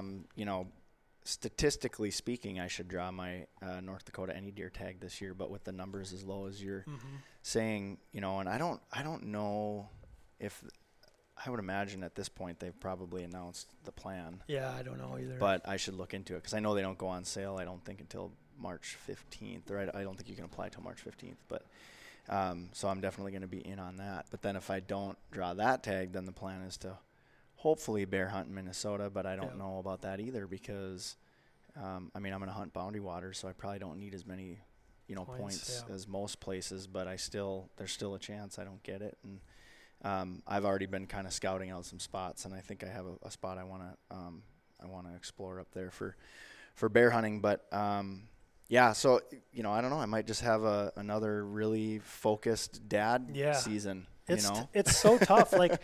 statistically speaking, I should draw my North Dakota any deer tag this year, but with the numbers as low as you're saying, and I don't know if, I would imagine at this point they've probably announced the plan.
Yeah, I don't know either.
But I should look into it, because I know they don't go on sale, I don't think, until March 15th, or I don't think you can apply till March 15th. But so I'm definitely going to be in on that. But then if I don't draw that tag, then the plan is to hopefully bear hunt in Minnesota, but I don't know about that either, because I'm going to hunt boundary waters, so I probably don't need as many points as most places, but there's still a chance I don't get it. And I've already been kind of scouting out some spots, and I think I have a spot I want to explore up there for bear hunting. But so I don't know, I might just have another really focused dad season.
It's so tough. Like,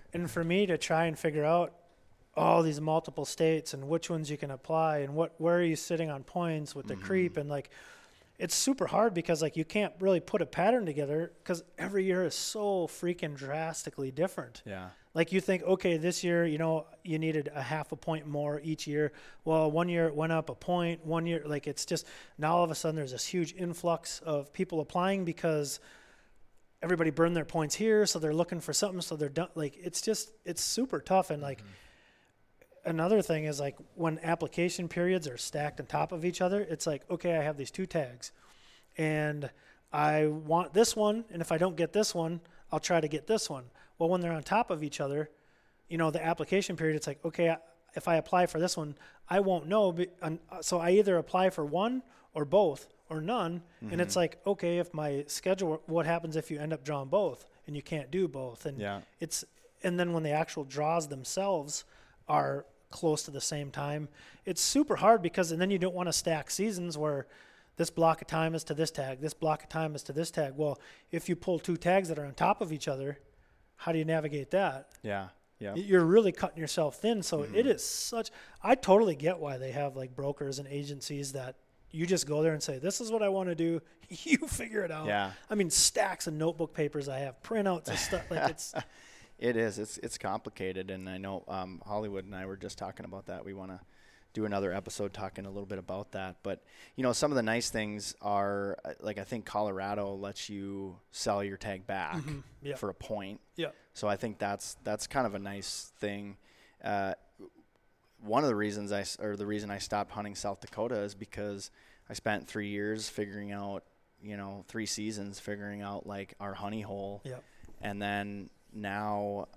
And for me to try and figure out all these multiple states and which ones you can apply and where are you sitting on points with the creep, and like it's super hard because like you can't really put a pattern together because every year is so freaking drastically different.
Yeah.
Like you think, okay, this year, you know, you needed a half a point more each year. Well, one year it went up a point, one year, like it's just, now all of a sudden there's this huge influx of people applying because everybody burned their points here. So they're looking for something. So they're done. Like, it's just, it's super tough. And like, another thing is like when application periods are stacked on top of each other, it's like, okay, I have these 2 tags and I want this one. And if I don't get this one, I'll try to get this one. Well, when they're on top of each other, you know, the application period, it's like, okay, if I apply for this one, I won't know. So I either apply for one or both or none. And it's like, okay, if my schedule, what happens if you end up drawing both and you can't do both? And and then when the actual draws themselves are close to the same time, it's super hard because, and then you don't want to stack seasons where this block of time is to this tag, this block of time is to this tag. Well, if you pull 2 tags that are on top of each other, how do you navigate that?
Yeah.
You're really cutting yourself thin. So it is such, I totally get why they have like brokers and agencies that you just go there and say, this is what I want to do. You figure it out.
Yeah.
I mean, stacks of notebook papers I have, printouts and stuff. Like it's.
It is. It's complicated. And I know Hollywood and I were just talking about that. We want to do another episode talking a little bit about that. But, you know, some of the nice things are, like, I think Colorado lets you sell your tag back for a point.
Yeah.
So I think that's kind of a nice thing. One of the reasons the reason I stopped hunting South Dakota is because I spent 3 years figuring out, 3 seasons figuring out like our honey hole.
Yep.
And then now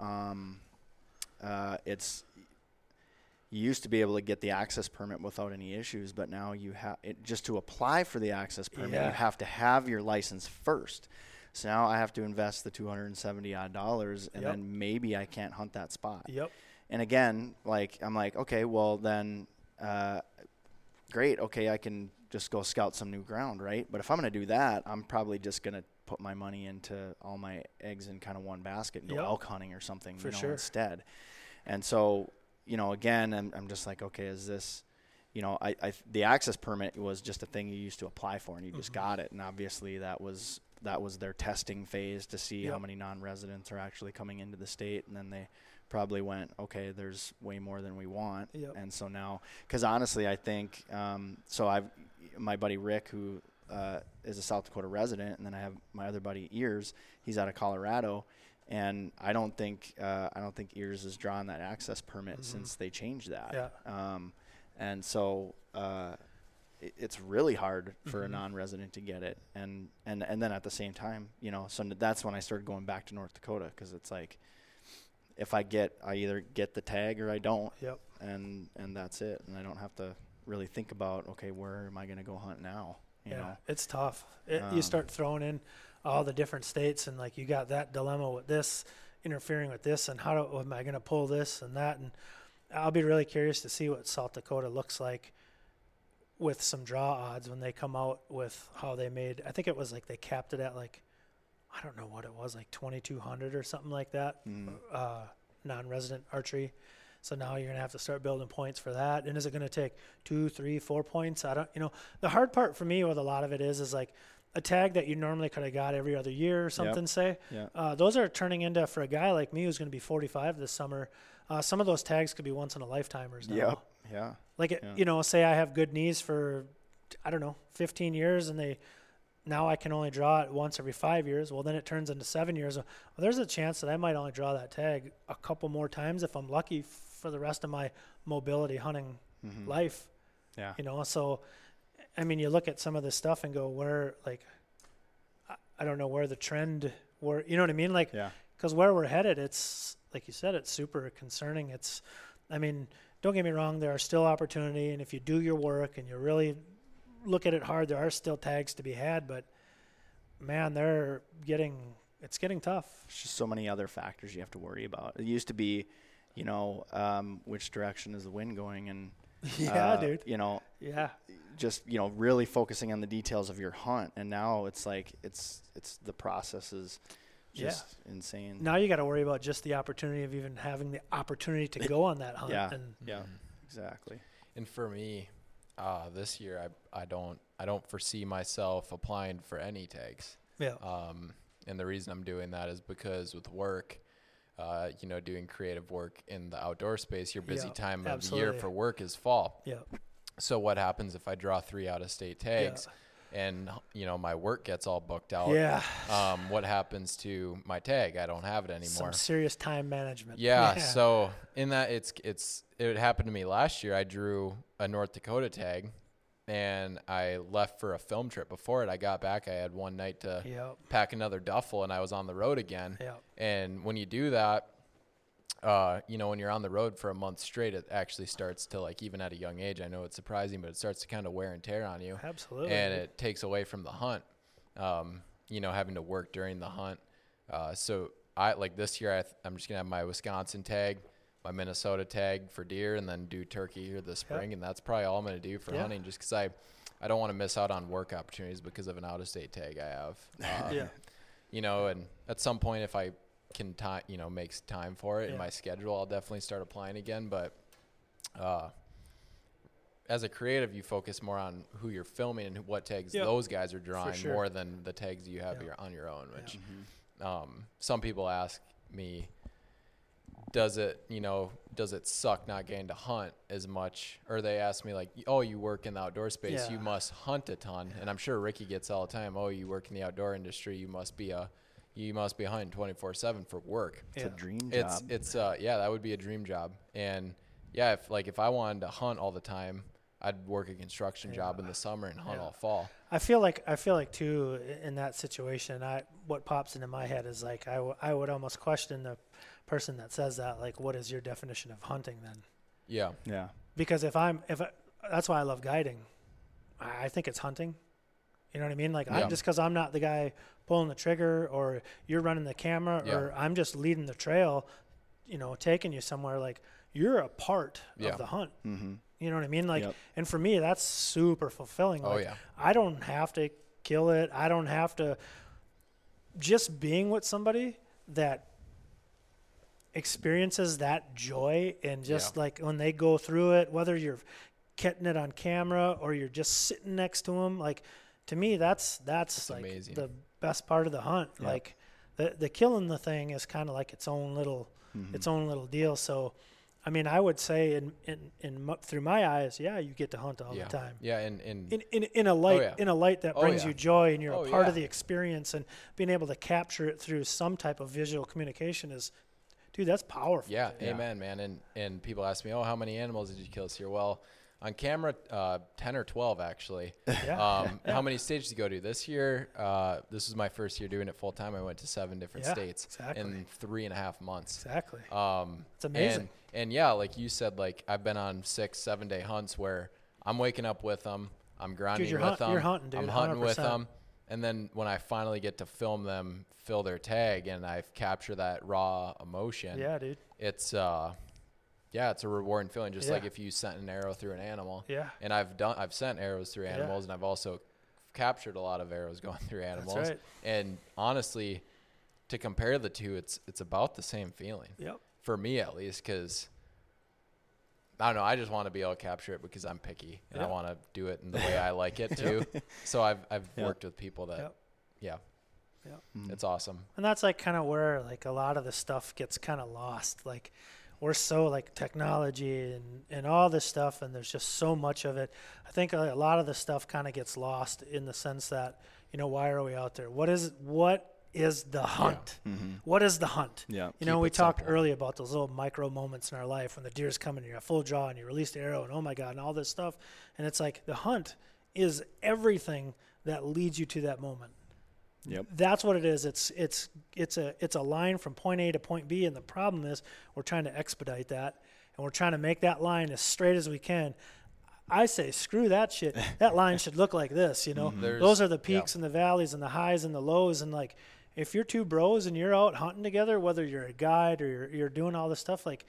it's, you used to be able to get the access permit without any issues, but now you have it just to apply for the access permit. You have to have your license first. So now I have to invest the $270 odd, and then maybe I can't hunt that spot.
Yep.
And again, like I'm like, okay, well then, great. Okay, I can just go scout some new ground, right? But if I'm going to do that, I'm probably just going to put my money into all my eggs in kind of one basket and go elk hunting or something, instead. And so, again, I'm just like, okay, is this, the access permit was just a thing you used to apply for and you just got it. And obviously that was their testing phase to see how many non-residents are actually coming into the state. And then they probably went, okay, there's way more than we want. And so now, because honestly, I think, my buddy Rick, who is a South Dakota resident, and then I have my other buddy Ears, he's out of Colorado. And I don't think Ears has drawn that access permit since they changed that. And so it's really hard for a non-resident to get it. And then at the same time, so that's when I started going back to North Dakota, because it's like, if I either get the tag or I don't. And that's it. And I don't have to really think about, okay, where am I going to go hunt now? You know?
It's tough. You start throwing in all the different states, and like you got that dilemma with this interfering with this, and am I going to pull this and that? And I'll be really curious to see what South Dakota looks like with some draw odds when they come out with how they made. I think it was like they capped it at like, I don't know what it was, like 2,200 or something like that, non-resident archery. So now you're going to have to start building points for that. And is it going to take 2, 3, 4 points? I don't, the hard part for me with a lot of it is like a tag that you normally could have got every other year or something, those are turning into, for a guy like me who's going to be 45 this summer, some of those tags could be once in a lifetimers now. Say I have good knees for, 15 years, and now I can only draw it once every 5 years. Well, then it turns into 7 years. Well, there's a chance that I might only draw that tag a couple more times if I'm lucky for the rest of my mobility hunting life. So, I mean, you look at some of this stuff and go, where, like, I don't know where the trend, you know what I mean? Like, because where we're headed, it's, like you said, it's super concerning. Don't get me wrong, there are still opportunity, and if you do your work and you really look at it hard, there are still tags to be had, but man, it's getting tough.
There's just so many other factors you have to worry about. It used to be, which direction is the wind going, and just really focusing on the details of your hunt. And now it's like it's the process is just insane.
Now you got to worry about just the opportunity of even having the opportunity to go on that hunt.
Yeah, exactly.
And for me, this year I don't foresee myself applying for any tags.
Yeah.
And the reason I'm doing that is because with work, doing creative work in the outdoor space, your busy time of the year for work is fall.
Yeah.
So what happens if I draw 3 out-of-state tags and, my work gets all booked out?
Yeah.
What happens to my tag? I don't have it anymore.
Some serious time management.
Yeah. So in that it happened to me last year. I drew a North Dakota tag and I left for a film trip. Before it, I got back. I had one night to pack another duffel, and I was on the road again.
Yep.
And when you do that, when you're on the road for a month straight, it actually starts to, like, even at a young age, I know it's surprising, but it starts to kind of wear and tear on you.
Absolutely.
And it takes away from the hunt, having to work during the hunt. So this year, I'm just going to have my Wisconsin tag, my Minnesota tag for deer, and then do turkey here this spring. And that's probably all I'm going to do for hunting, just because I don't want to miss out on work opportunities because of an out-of-state tag I have. And at some point, if I can makes time for it in my schedule, I'll definitely start applying again. But as a creative, you focus more on who you're filming and what tags those guys are drawing more than the tags you have on your own, which some people ask me, does it suck not getting to hunt as much? Or they ask me, like, oh, you work in the outdoor space, you must hunt a ton. And I'm sure Ricky gets all the time, oh, you work in the outdoor industry, you must be hunting 24/7 for work.
It's a dream job.
It's that would be a dream job. And if I wanted to hunt all the time, I'd work a construction job in the summer and hunt all fall.
I feel like too, in that situation, what pops into my head is, like, I would almost question the person that says that, like, what is your definition of hunting then?
Yeah.
Because that's why I love guiding. I think it's hunting. You know what I mean? Like, just because I'm not the guy pulling the trigger, or you're running the camera, or I'm just leading the trail, taking you somewhere, like, you're a part of the hunt.
Mm-hmm.
You know what I mean? Like, and for me, that's super fulfilling. Like, I don't have to kill it. I don't have to. Just being with somebody that experiences that joy, and just like when they go through it, whether you're getting it on camera or you're just sitting next to them, like, to me, that's like amazing. The best part of the hunt. Like, the killing the thing is kind of like its own little deal. So, I mean, I would say in through my eyes, you get to hunt all the time.
Yeah,
in a light that brings you joy, and you're a part of the experience, and being able to capture it through some type of visual communication is, dude, that's powerful.
Yeah, amen, man. And people ask me, oh, how many animals did you kill this year? Well, on camera, 10 or 12, actually. How many states did you go to? This year, this was my first year doing it full time. I went to 7 different states in 3.5 months.
Exactly.
It's
amazing.
And like you said, like, I've been on 6-7 day hunts where I'm waking up with them, I'm grinding with them,
you're hunting, dude,
I'm hunting
100%.
with them, and then when I finally get to film them, fill their tag, and I've captured that raw emotion.
Yeah, dude.
It's it's a rewarding feeling, just like if you sent an arrow through an animal.
Yeah.
And I've sent arrows through animals, and I've also captured a lot of arrows going through animals.
That's right.
And honestly, to compare the two, it's about the same feeling.
Yep.
For me, at least, because I don't know, I just want to be able to capture it because I'm picky, and I want to do it in the way I like it too. So I've worked with people that, it's awesome.
And that's like kind of where, like, a lot of the stuff gets kind of lost. Like, we're so, like, technology and all this stuff, and there's just so much of it. I think a lot of the stuff kind of gets lost in the sense that, why are we out there? What is the hunt?
Yeah. Mm-hmm.
What is the hunt?
Yeah.
We talked earlier about those little micro moments in our life when the deer's coming, you're at full draw, and you release the arrow, and oh my God, and all this stuff. And it's like, the hunt is everything that leads you to that moment.
Yep.
That's what it is. It's a line from point A to point B, and the problem is we're trying to expedite that, and we're trying to make that line as straight as we can. I say, screw that shit. That line should look like this, Mm-hmm. Those are the peaks and the valleys and the highs and the lows, and, like, if you're two bros and you're out hunting together, whether you're a guide or you're doing all this stuff, like,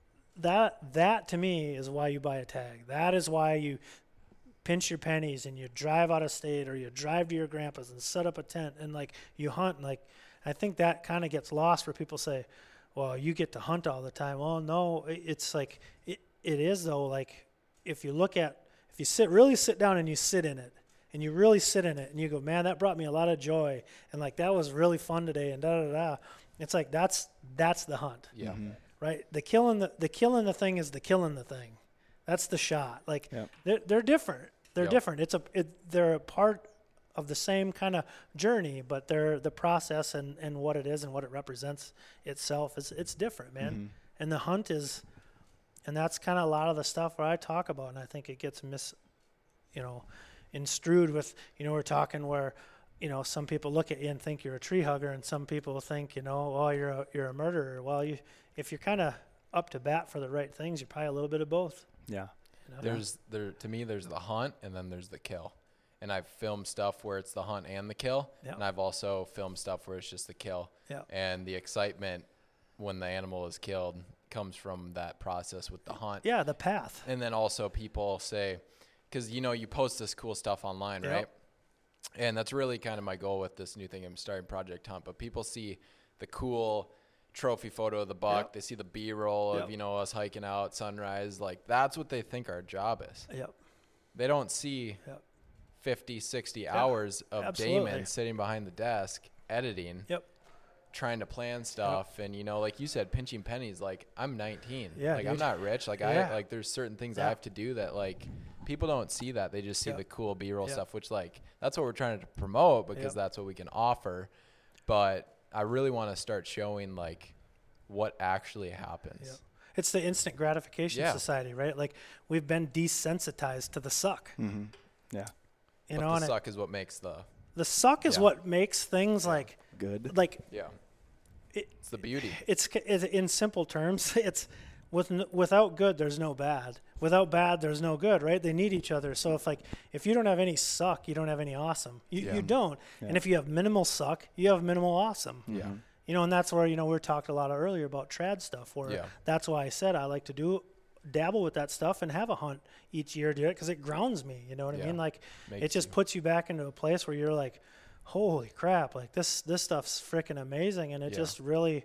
that to me is why you buy a tag. That is why you pinch your pennies and you drive out of state, or you drive to your grandpa's and set up a tent and, like, you hunt. And, like, I think that kind of gets lost where people say, well, you get to hunt all the time. Well, no, it's like, it is though. Like if you really sit down and you sit in it, and you really sit in it and you go, man, that brought me a lot of joy. And like, that was really fun today and da-da-da. It's like, that's the hunt.
Yeah. Mm-hmm.
Right. The killing the thing is the killing the thing. That's the shot. Like they're different. They're different. They're a part of the same kind of journey, but they're the process and what it is and what it represents itself it's different, man. Mm-hmm. And the hunt is, and that's kind of a lot of the stuff where I talk about. And I think it gets instrued with, we're talking where, some people look at you and think you're a tree hugger, and some people think, you're a murderer. Well, if you're kind of up to bat for the right things, you're probably a little bit of both.
Yeah.
To me, there's the hunt and then there's the kill. And I've filmed stuff where it's the hunt and the kill. Yep. And I've also filmed stuff where it's just the kill. Yep. And the excitement when the animal is killed comes from that process with the hunt.
Yeah, the path.
And then also people say, because, you post this cool stuff online, right? And that's really kind of my goal with this new thing I'm starting, Project Hunt. But people see the cool trophy photo of the buck. Yep. They see the B-roll of, us hiking out, sunrise. Like, that's what they think our job is.
Yep.
They don't see 50, 60 hours of Damon sitting behind the desk editing.
Yep.
Trying to plan stuff and like you said, pinching pennies. Like, I'm 19.
Yeah,
like, dude. I'm not rich. Like, I there's certain things I have to do that, like, people don't see that. They just see the cool B-roll stuff, which, like, that's what we're trying to promote because that's what we can offer. But I really want to start showing, like, what actually happens.
It's the instant gratification society, right? Like, we've been desensitized to the suck.
Mm-hmm. Yeah.
But the suck is what makes
the suck is what makes things like
good.
Like,
it's the beauty.
It's in simple terms. It's without good, there's no bad. Without bad, there's no good, right? They need each other. So if you don't have any suck, you don't have any awesome. You don't. Yeah. And if you have minimal suck, you have minimal awesome.
Yeah.
And that's where, we were talking a lot earlier about trad stuff, where that's why I said I like to dabble with that stuff and have a hunt each year, do it because it grounds me. You know what I mean? Like, it just puts you back into a place where you're like, holy crap, like this stuff's freaking amazing. And it just really,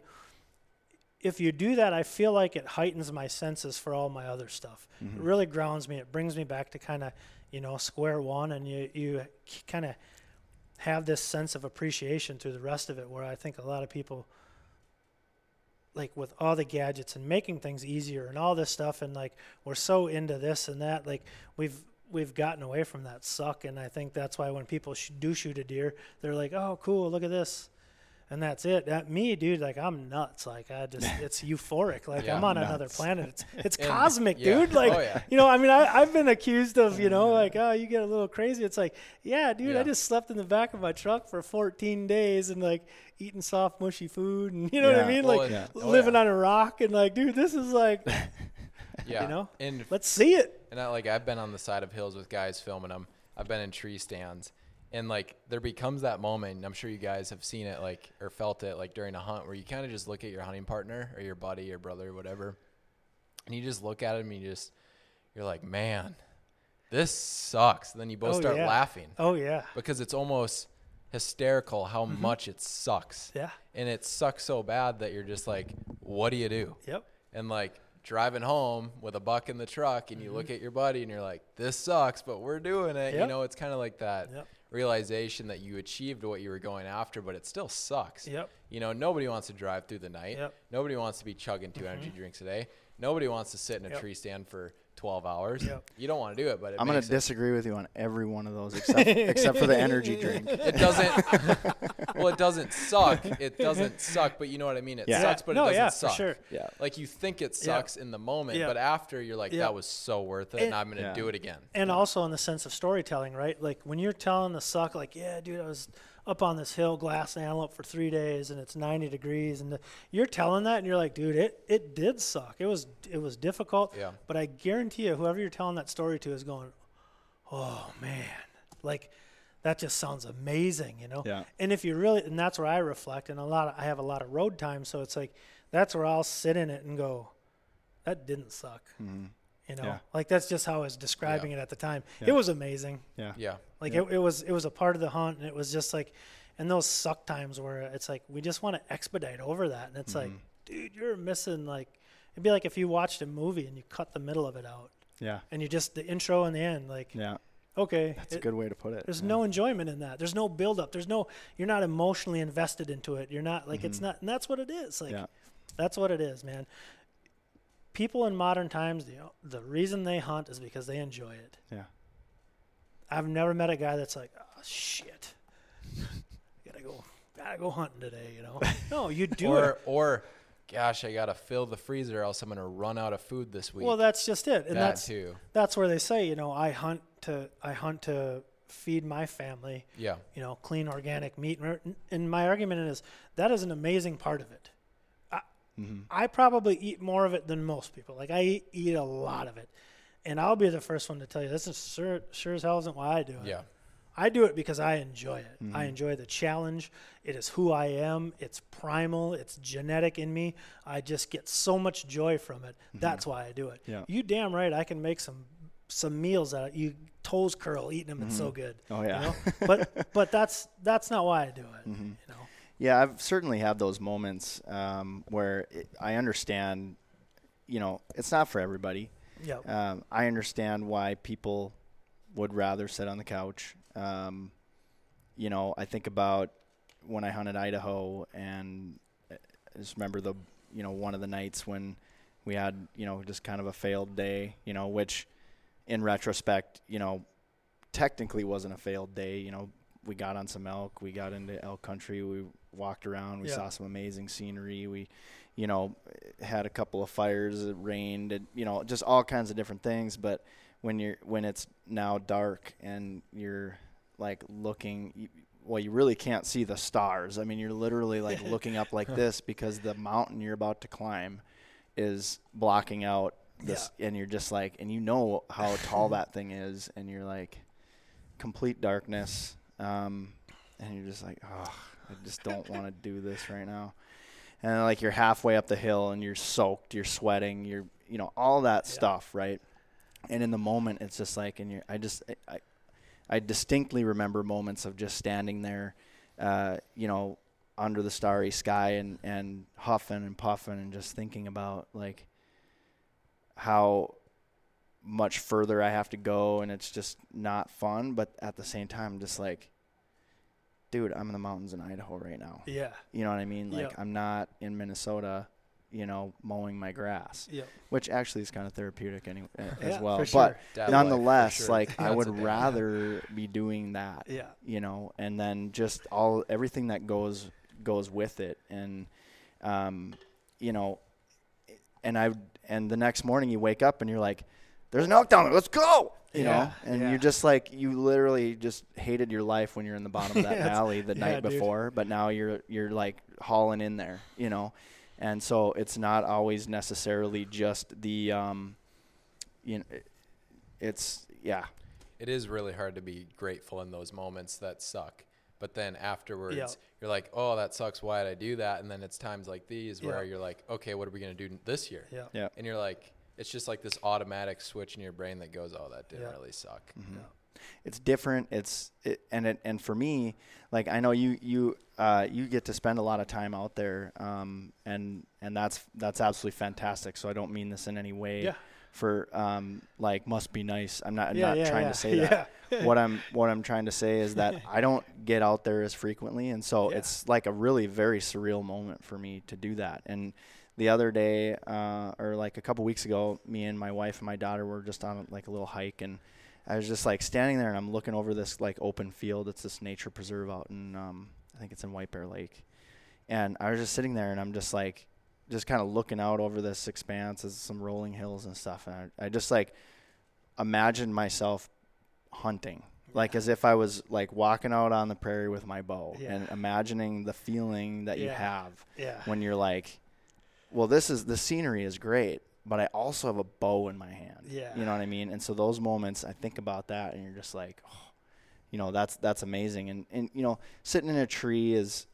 if you do that, I feel like it heightens my senses for all my other stuff. Mm-hmm. It really grounds me. It brings me back to kind of, square one, and you kind of have this sense of appreciation through the rest of it, where I think a lot of people, like, with all the gadgets and making things easier and all this stuff, and like, we're so into this and that, like, we've gotten away from that suck. And I think that's why when people do shoot a deer, they're like, oh, cool, look at this. And that's it. Me, dude, like, I'm nuts. Like, it's euphoric. Like, I'm on another planet. It's cosmic, dude. Like, I've been accused of, like, oh, you get a little crazy. It's like, yeah, dude, I just slept in the back of my truck for 14 days and, like, eating soft, mushy food. And, you know what I mean? Like, living on a rock. And, like, dude, this is like, and let's see it.
And I've been on the side of hills with guys filming them. I've been in tree stands. And, like, there becomes that moment, and I'm sure you guys have seen it, like, or felt it, like, during a hunt, where you kind of just look at your hunting partner or your buddy or brother or whatever, and you just look at him and you're like, man, this sucks. And then you both start laughing.
Oh, yeah.
Because it's almost hysterical how much it sucks.
Yeah.
And it sucks so bad that you're just like, what do you do?
Yep.
And, like, driving home with a buck in the truck, and you look at your buddy and you're like, this sucks, but we're doing it. Yep. It's kind of like that. Yep. Realization that you achieved what you were going after, but it still sucks.
Yep.
Nobody wants to drive through the night.
Yep.
Nobody wants to be chugging 2 energy drinks a day. Nobody wants to sit in a tree stand for 12 hours. Yep. You don't want to do it, but I'm
going to disagree with you on every one of those except for the energy drink.
It doesn't. Well, it doesn't suck. It doesn't suck, but you know what I mean. It sucks, but it doesn't suck.
For sure.
Yeah.
Like, you think it sucks in the moment, but after you're like, that was so worth it, and I'm going to do it again.
And also in the sense of storytelling, right? Like, when you're telling the suck, like, yeah, dude, I was up on this hill glass antelope for 3 days and it's 90 degrees, and you're telling that and you're like, dude, it did suck. It was difficult.
Yeah.
But I guarantee you, whoever you're telling that story to is going, oh man, like, that just sounds amazing,
Yeah.
And if you really, and that's where I reflect, and I have a lot of road time, so it's like, that's where I'll sit in it and go, that didn't suck.
Mm-hmm.
Like, that's just how I was describing it at the time. Yeah. It was amazing.
Yeah.
Yeah.
Like, it was a part of the hunt, and it was just like, and those suck times where it's like we just want to expedite over that, and it's like, dude, you're missing like it'd be like if you watched a movie and you cut the middle of it out.
Yeah.
And you just the intro and the end, like.
Yeah.
Okay.
That's a good way to put it.
There's no enjoyment in that. There's no build up. You're not emotionally invested into it. You're not like it's not, and that's what it is. Like that's what it is, man. People in modern times, the reason they hunt is because they enjoy it.
Yeah.
I've never met a guy that's like, oh shit, gotta go hunting today. No, you do it.
Or, gosh, I gotta fill the freezer, else I'm gonna run out of food this week.
Well, that's just it, and
that's
where they say, I hunt to feed my family.
Yeah.
Clean organic meat, and my argument is that is an amazing part of it. I probably eat more of it than most people. Like I eat a lot of it, and I'll be the first one to tell you this is sure as hell isn't why I do it.
Yeah.
I do it because I enjoy it. I enjoy the challenge. It is who I am. It's primal. It's genetic in me. I just get so much joy from it. That's why I do it.
Yeah.
You damn right I can make some meals out of you toes curl eating them. It's so good.
Oh yeah.
But that's not why I do it.
Yeah, I've certainly had those moments where I understand, it's not for everybody.
Yeah.
I understand why people would rather sit on the couch. I think about when I hunted Idaho, and I just remember one of the nights when we had, just kind of a failed day, which in retrospect, technically wasn't a failed day. We got on some elk, we got into elk country, we walked around, we saw some amazing scenery. We, had a couple of fires, it rained, just all kinds of different things. But when it's now dark and you're like looking, you really can't see the stars. I mean, you're literally like looking up like this because the mountain you're about to climb is blocking out this, and you're just like, and how tall that thing is, and you're like complete darkness. And you're just like, oh, I just don't want to do this right now. And then, like, you're halfway up the hill and you're soaked, you're sweating, you're, all that stuff, right? And in the moment, it's just like, I distinctly remember moments of just standing there, under the starry sky and huffing and puffing and just thinking about, like, how much further I have to go, and it's just not fun. But at the same time, just like, dude, I'm in the mountains in Idaho right now.
Yeah.
You know what I mean? Like, I'm not in Minnesota, mowing my grass, which actually is kind of therapeutic anyway, as well. But nonetheless, like, I would rather be doing that, and then just everything that goes with it. And, and the next morning you wake up and you're like, there's an elk down there, let's go. You're just like, you literally just hated your life when you're in the bottom of that valley the night before, but now you're like hauling in there, and so it's not always necessarily just the, it's,
It is really hard to be grateful in those moments that suck. But then afterwards, you're like, oh, that sucks. Why did I do that? And then it's times like these where you're like, okay, what are we going to do this year?
Yeah.
And you're like, it's just like this automatic switch in your brain that goes, oh, that didn't really suck.
Mm-hmm. It's different. And for me, like, I know you get to spend a lot of time out there, and that's absolutely fantastic. So I don't mean this in any way for like must be nice. I'm not trying to say that. What I'm trying to say is that I don't get out there as frequently, and so it's like a really very surreal moment for me to do that. And the other day, or like a couple weeks ago, me and my wife and my daughter were just on like a little hike, and I was just like standing there and I'm looking over this like open field. It's this nature preserve out in, I think it's in White Bear Lake. And I was just sitting there and I'm just like, just kind of looking out over this expanse as some rolling hills and stuff. And I just like imagined myself hunting, like as if I was like walking out on the prairie with my bow and imagining the feeling that you have when you're like, well, the scenery is great, but I also have a bow in my hand. You know what I mean? And so those moments, I think about that, and you're just like, oh, that's amazing. And sitting in a tree is,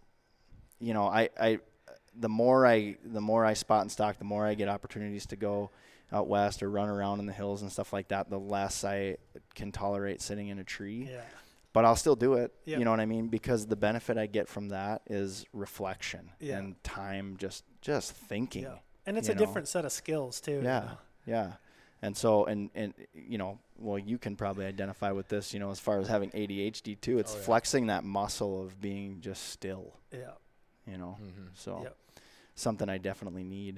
the more I spot and stalk, the more I get opportunities to go out west or run around in the hills and stuff like that, the less I can tolerate sitting in a tree. But I'll still do it.
Yep.
You know what I mean? Because the benefit I get from that is reflection and time, just thinking.
Yeah. And it's a different set of skills too.
Yeah. Yeah. And so, and you know, well, you can probably identify with this, you know, as far as having ADHD too. It's flexing that muscle of being just still. Yeah. You know, so something I definitely need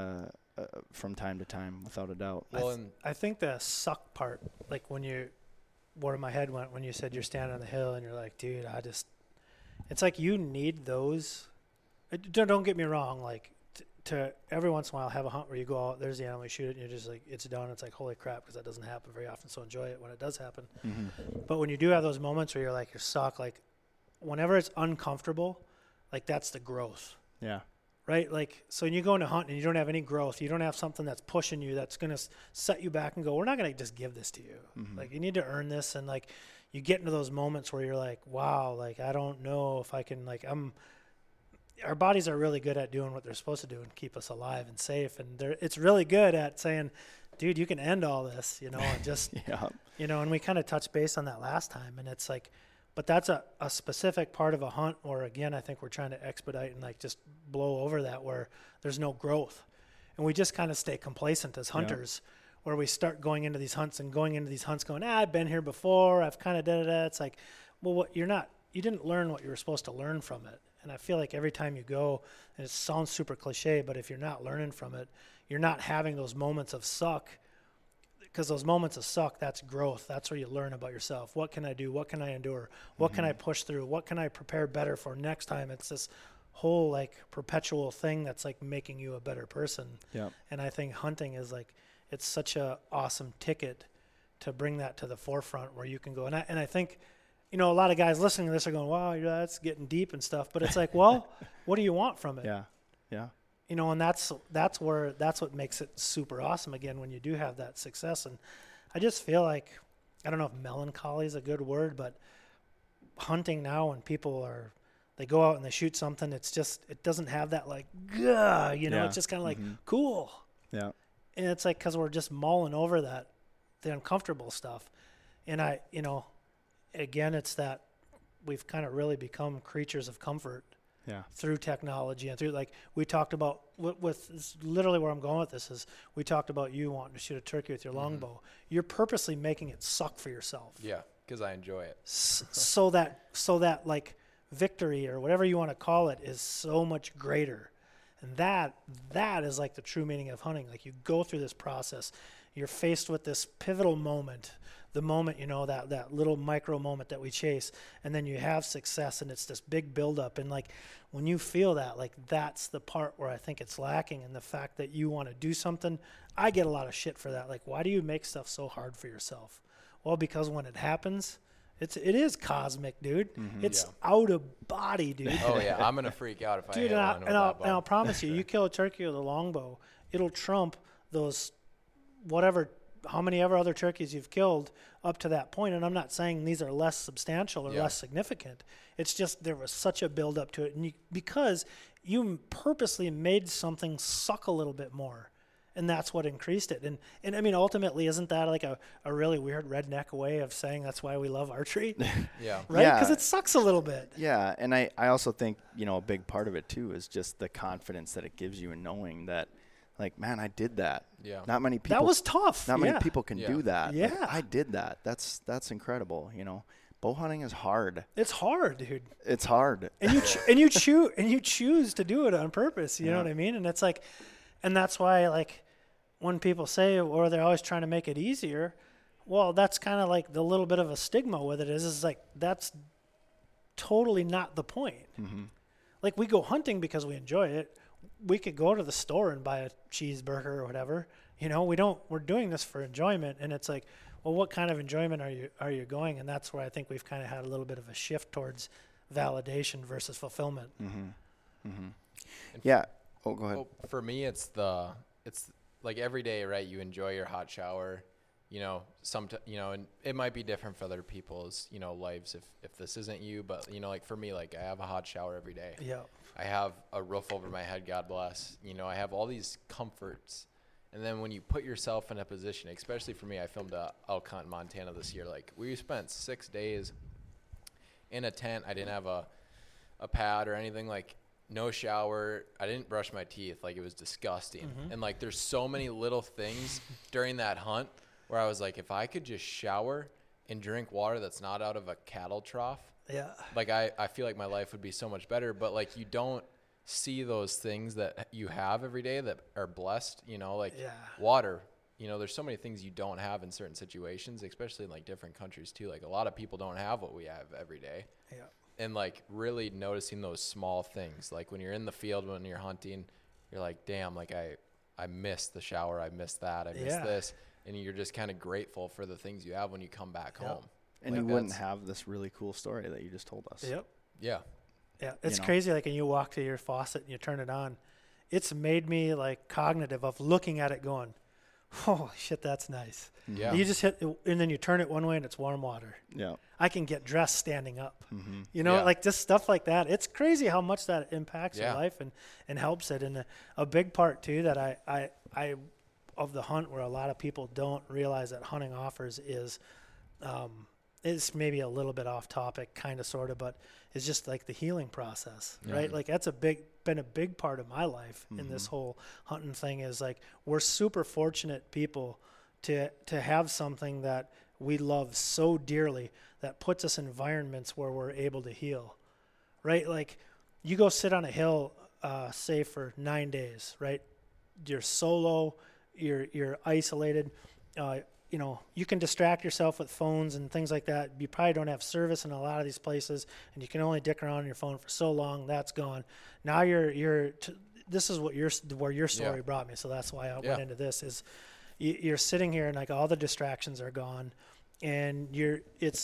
from time to time, without a doubt.
Well, I think the suck part, like where my head went when you said you're standing on the hill and you're like, dude, it's like you need those. Don't get me wrong, like to every once in a while have a hunt where you go out, there's the animal, you shoot it, and you're just like, it's done. It's like, holy crap, because that doesn't happen very often, so enjoy it when it does happen. But when you do have those moments where you're like, you're suck, like whenever it's uncomfortable, like that's the growth.
Yeah.
Right? Like, so when you go into hunt and you don't have any growth, you don't have something that's pushing you, that's going to set you back and go, we're not going to just give this to you. Like, you need to earn this. And like, you get into those moments where you're like, wow, like, I don't know if I can, like, our bodies are really good at doing what they're supposed to do and keep us alive and safe. And it's really good at saying, dude, you can end all this, you know, and just, you know, and we kind of touched base on that last time. And it's like, but that's a specific part of a hunt where, again, I think we're trying to expedite and like just blow over that, where there's no growth. And we just kind of stay complacent as hunters, where we start going into these hunts going, I've been here before. I've kind of did it. It's like, well, you didn't learn what you were supposed to learn from it. And I feel like every time you go, and it sounds super cliche, but if you're not learning from it, you're not having those moments of suck. Because those moments of suck, that's growth. That's where you learn about yourself. What can I do? What can I endure? What can I push through? What can I prepare better for next time? It's this whole like perpetual thing that's like making you a better person. Yeah. And I think hunting is like, it's such a awesome ticket to bring that to the forefront where you can go. And I think, you know, a lot of guys listening to this are going, wow, that's getting deep and stuff. But it's like, well, what do you want from it?
Yeah. Yeah.
You know, and that's what makes it super awesome again when you do have that success. And I just feel like, I don't know if melancholy is a good word, but hunting now when people they go out and they shoot something, it doesn't have that like, gah, you know, it's just kind of like, cool. Yeah. And it's like, cause we're just mulling over the uncomfortable stuff. And again, it's that we've kind of really become creatures of comfort. Yeah. Through technology and through, like we talked about with literally where I'm going with this is, we talked about you wanting to shoot a turkey with your longbow. You're purposely making it suck for yourself.
Yeah, because I enjoy it.
so that like victory or whatever you want to call it is so much greater, and that is like the true meaning of hunting. Like you go through this process, you're faced with this pivotal moment. The moment, you know, that little micro moment that we chase, and then you have success, and it's this big buildup. And like when you feel that, like that's the part where I think it's lacking. And the fact that you want to do something, I get a lot of shit for that. Like, why do you make stuff so hard for yourself? Well, because when it happens, it is cosmic, dude. It's out of body, dude.
Oh yeah, I'm gonna freak out if I hit one with that bow.
And I'll promise you kill a turkey with a longbow, it'll trump those how many ever other turkeys you've killed up to that point. And I'm not saying these are less substantial or less significant. It's just there was such a build up to it. And because you purposely made something suck a little bit more. And that's what increased it. And I mean, ultimately, isn't that like a really weird redneck way of saying that's why we love archery?
Yeah.
Right? Because it sucks a little bit.
Yeah. And I also think, you know, a big part of it too is just the confidence that it gives you in knowing that, like, man, I did that. Yeah. Not many people.
That was tough.
Not many people can do that.
Yeah.
Like, I did that. That's incredible. You know, bow hunting is hard.
It's hard, dude.
It's hard.
And you choose to do it on purpose. You know what I mean? And it's like, and that's why, like, when people say, or they're always trying to make it easier, well, that's kind of like the little bit of a stigma with it is like, that's totally not the point. Like, we go hunting because we enjoy it. We could go to the store and buy a cheeseburger or whatever. You know, we're doing this for enjoyment. And it's like, well, what kind of enjoyment are you going? And that's where I think we've kind of had a little bit of a shift towards validation versus fulfillment.
Yeah. Oh, go ahead.
Well, for me, it's like every day, right? You enjoy your hot shower, you know, and it might be different for other people's, you know, lives if this isn't you, but you know, like for me, like I have a hot shower every day.
Yeah.
I have a roof over my head, God bless. You know, I have all these comforts. And then when you put yourself in a position, especially for me, I filmed a elk hunt in Montana this year. Like we spent 6 days in a tent. I didn't have a pad or anything, like no shower. I didn't brush my teeth. Like, it was disgusting. And like, there's so many little things during that hunt where I was like, if I could just shower and drink water that's not out of a cattle trough, like I feel like my life would be so much better. But like, you don't see those things that you have every day that are blessed, you know, like water. You know, there's so many things you don't have in certain situations, especially in like different countries too. Like, a lot of people don't have what we have every day. And like, really noticing those small things, like when you're in the field, when you're hunting, you're like, damn, like I missed the shower, I missed that, I missed this, and you're just kind of grateful for the things you have when you come back home.
And like, you wouldn't have this really cool story that you just told us.
Yeah, it's crazy. Like, when you walk to your faucet and you turn it on, it's made me like cognitive of looking at it going, holy shit, that's nice. You just hit, and then you turn it one way and it's warm water. I can get dressed standing up. You know, like just stuff like that. It's crazy how much that impacts your life and helps it. And a big part too that I of the hunt, where a lot of people don't realize that hunting offers is, it's maybe a little bit off topic, kind of, sort of, but it's just like the healing process, right? Like, that's been a big part of my life in this whole hunting thing. Is like, we're super fortunate people to have something that we love so dearly that puts us in environments where we're able to heal, right? Like, you go sit on a hill, say for 9 days, right? You're solo, you're isolated, you know, you can distract yourself with phones and things like that. You probably don't have service in a lot of these places, and you can only dick around on your phone for so long. That's gone. Now this is what where your story brought me. So that's why I went into this. Is you're sitting here and like, all the distractions are gone, and you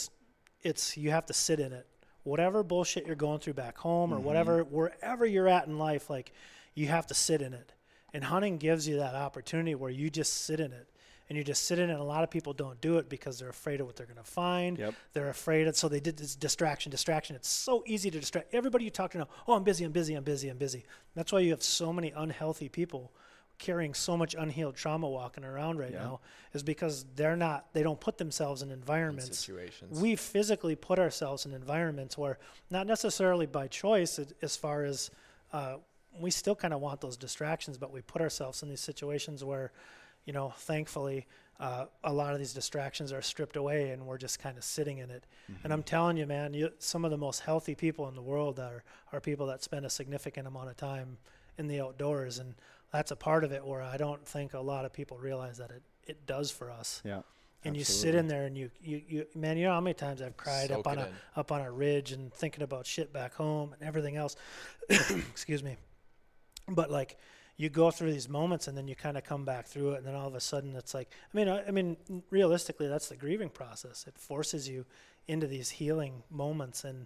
have to sit in it. Whatever bullshit you're going through back home or whatever, wherever you're at in life, like, you have to sit in it. And hunting gives you that opportunity where you just sit in it. And you just sit in it, and a lot of people don't do it because they're afraid of what they're going to find. They're afraid of, so they did this distraction. It's so easy to distract. Everybody you talk to now, oh, I'm busy. That's why you have so many unhealthy people carrying so much unhealed trauma walking around right now, is because they don't put themselves in environments.
Situations.
We physically put ourselves in environments where, not necessarily by choice, as far as we still kind of want those distractions, but we put ourselves in these situations where, you know, thankfully, a lot of these distractions are stripped away, and we're just kind of sitting in it. And I'm telling you, man, some of the most healthy people in the world are people that spend a significant amount of time in the outdoors. And that's a part of it where I don't think a lot of people realize that it does for us.
And
absolutely. You sit in there and you man, you know how many times I've cried up on a ridge and thinking about shit back home and everything else. Excuse me. But like, you go through these moments and then you kind of come back through it, and then all of a sudden it's like, I mean, realistically, that's the grieving process. It forces you into these healing moments, and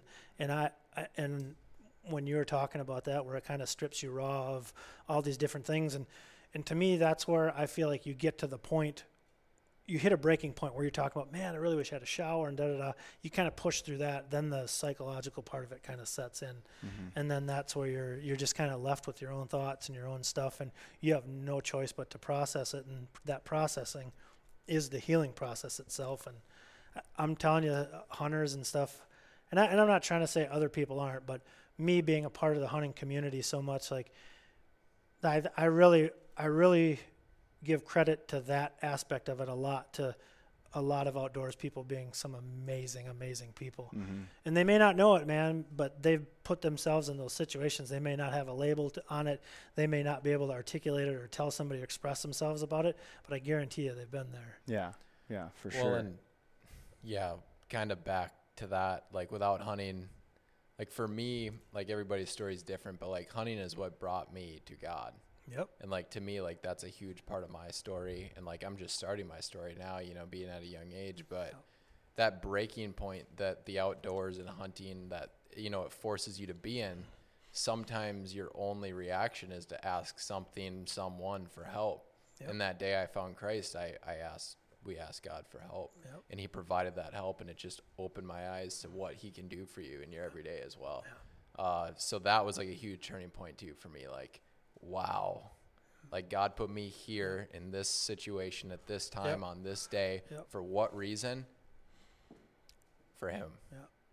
when you were talking about that, where it kind of strips you raw of all these different things, and to me, that's where I feel like you get to the point, you hit a breaking point where you're talking about, man, I really wish I had a shower and da-da-da. You kind of push through that. Then the psychological part of it kind of sets in. And then that's where you're just kind of left with your own thoughts and your own stuff. And you have no choice but to process it. And that processing is the healing process itself. And I'm telling you, hunters and stuff, and I'm not trying to say other people aren't, but me being a part of the hunting community so much, like, I really give credit to that aspect of it a lot, to a lot of outdoors people being some amazing people. And they may not know it, man, but they've put themselves in those situations. They may not have a label on it. They may not be able to articulate it or tell somebody or express themselves about it, but I guarantee you they've been there.
Yeah, for sure.
And kind of back to that, like, without hunting, like, for me, like, everybody's story is different, but like, hunting is what brought me to God. And like, to me, like, that's a huge part of my story. And like, I'm just starting my story now, you know, being at a young age, but that breaking point that the outdoors and hunting, that, you know, it forces you to be in, sometimes your only reaction is to ask someone for help. And that day I found Christ, we asked God for help, and he provided that help, and it just opened my eyes to what he can do for you in your everyday as well. So that was like a huge turning point too for me. Like, wow, like, God put me here in this situation at this time on this day. For what reason? For him.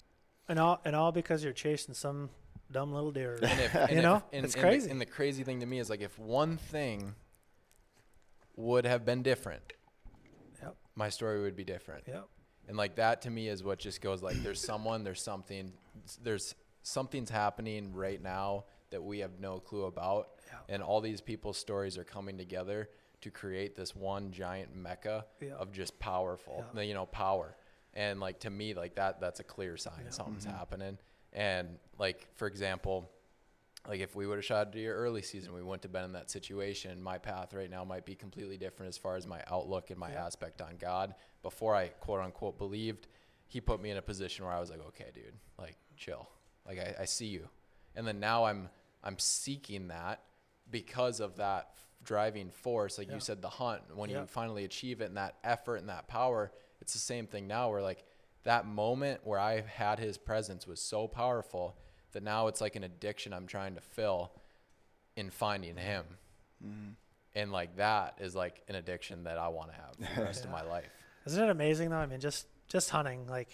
And all because you're chasing some dumb little deer.
It's
crazy.
And the crazy thing to me is, like, if one thing would have been different, my story would be different.
Yep.
And, like, that to me is what just goes, like, there's something's happening right now that we have no clue about. Yep. And all these people's stories are coming together to create this one giant mecca of just power. And, like, to me, like, that's a clear sign something's happening. And, like, for example, like, if we would have shot a deer early season, we wouldn't have been in that situation. My path right now might be completely different as far as my outlook and my aspect on God. Before I, quote unquote, believed, he put me in a position where I was like, okay, dude, like, chill. Like, I see you. And then now I'm seeking that because of that driving force. Like you said, the hunt, when you finally achieve it and that effort and that power, it's the same thing now where, like, that moment where I had his presence was so powerful that now it's like an addiction I'm trying to fill in finding him. Mm-hmm. And, like, that is like an addiction that I want to have for the rest of my life.
Isn't it amazing though? I mean, just hunting, like,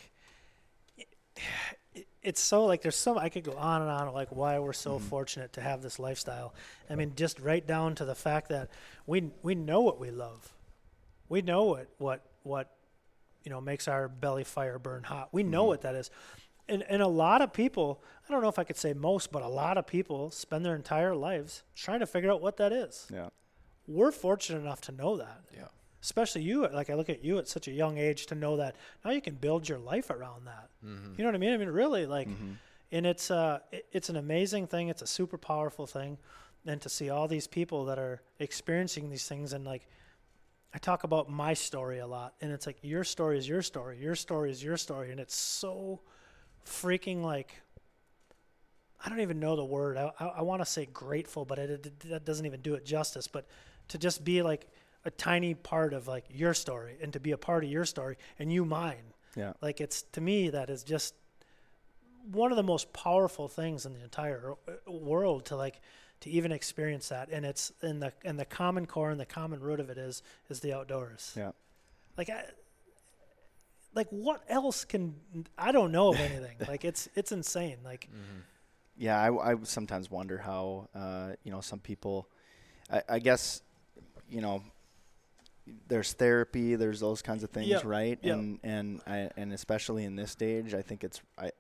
it's so, like, I could go on and on, like, why we're so fortunate to have this lifestyle. I mean, just right down to the fact that we know what we love. We know what makes our belly fire burn hot. We know what that is. And a lot of people, I don't know if I could say most, but a lot of people spend their entire lives trying to figure out what that is. Yeah. We're fortunate enough to know that. Yeah. Especially you, like, I look at you at such a young age to know that now you can build your life around that. Mm-hmm. You know what I mean? I mean, really, like, and it's an amazing thing. It's a super powerful thing. And to see all these people that are experiencing these things, and, like, I talk about my story a lot, and it's like, your story is your story. Your story is your story. And it's so freaking, like, I don't even know the word. I want to say grateful, but that doesn't even do it justice. But to just be, like, a tiny part of, like, your story, and to be a part of your story and you mine. Yeah. Like, it's, to me, that is just one of the most powerful things in the entire world to even experience that. And it's in the common core and the common root of it is the outdoors. Yeah. Like, what else I don't know of anything. Like, it's insane. Like,
yeah, I sometimes wonder how, some people, I guess, there's therapy, there's those kinds of things, right? Yep. And especially in this stage, I think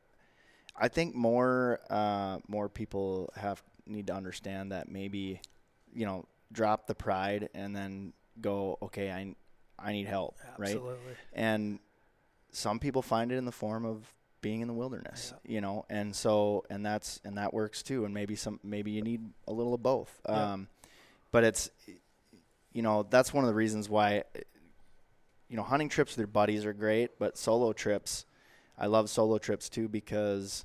I think more people need to understand that maybe, drop the pride and then go, okay, I need help. Absolutely. Right? And some people find it in the form of being in the wilderness, and that works too. And maybe you need a little of both. But it's, that's one of the reasons why, hunting trips with your buddies are great, but solo trips, I love solo trips too, because,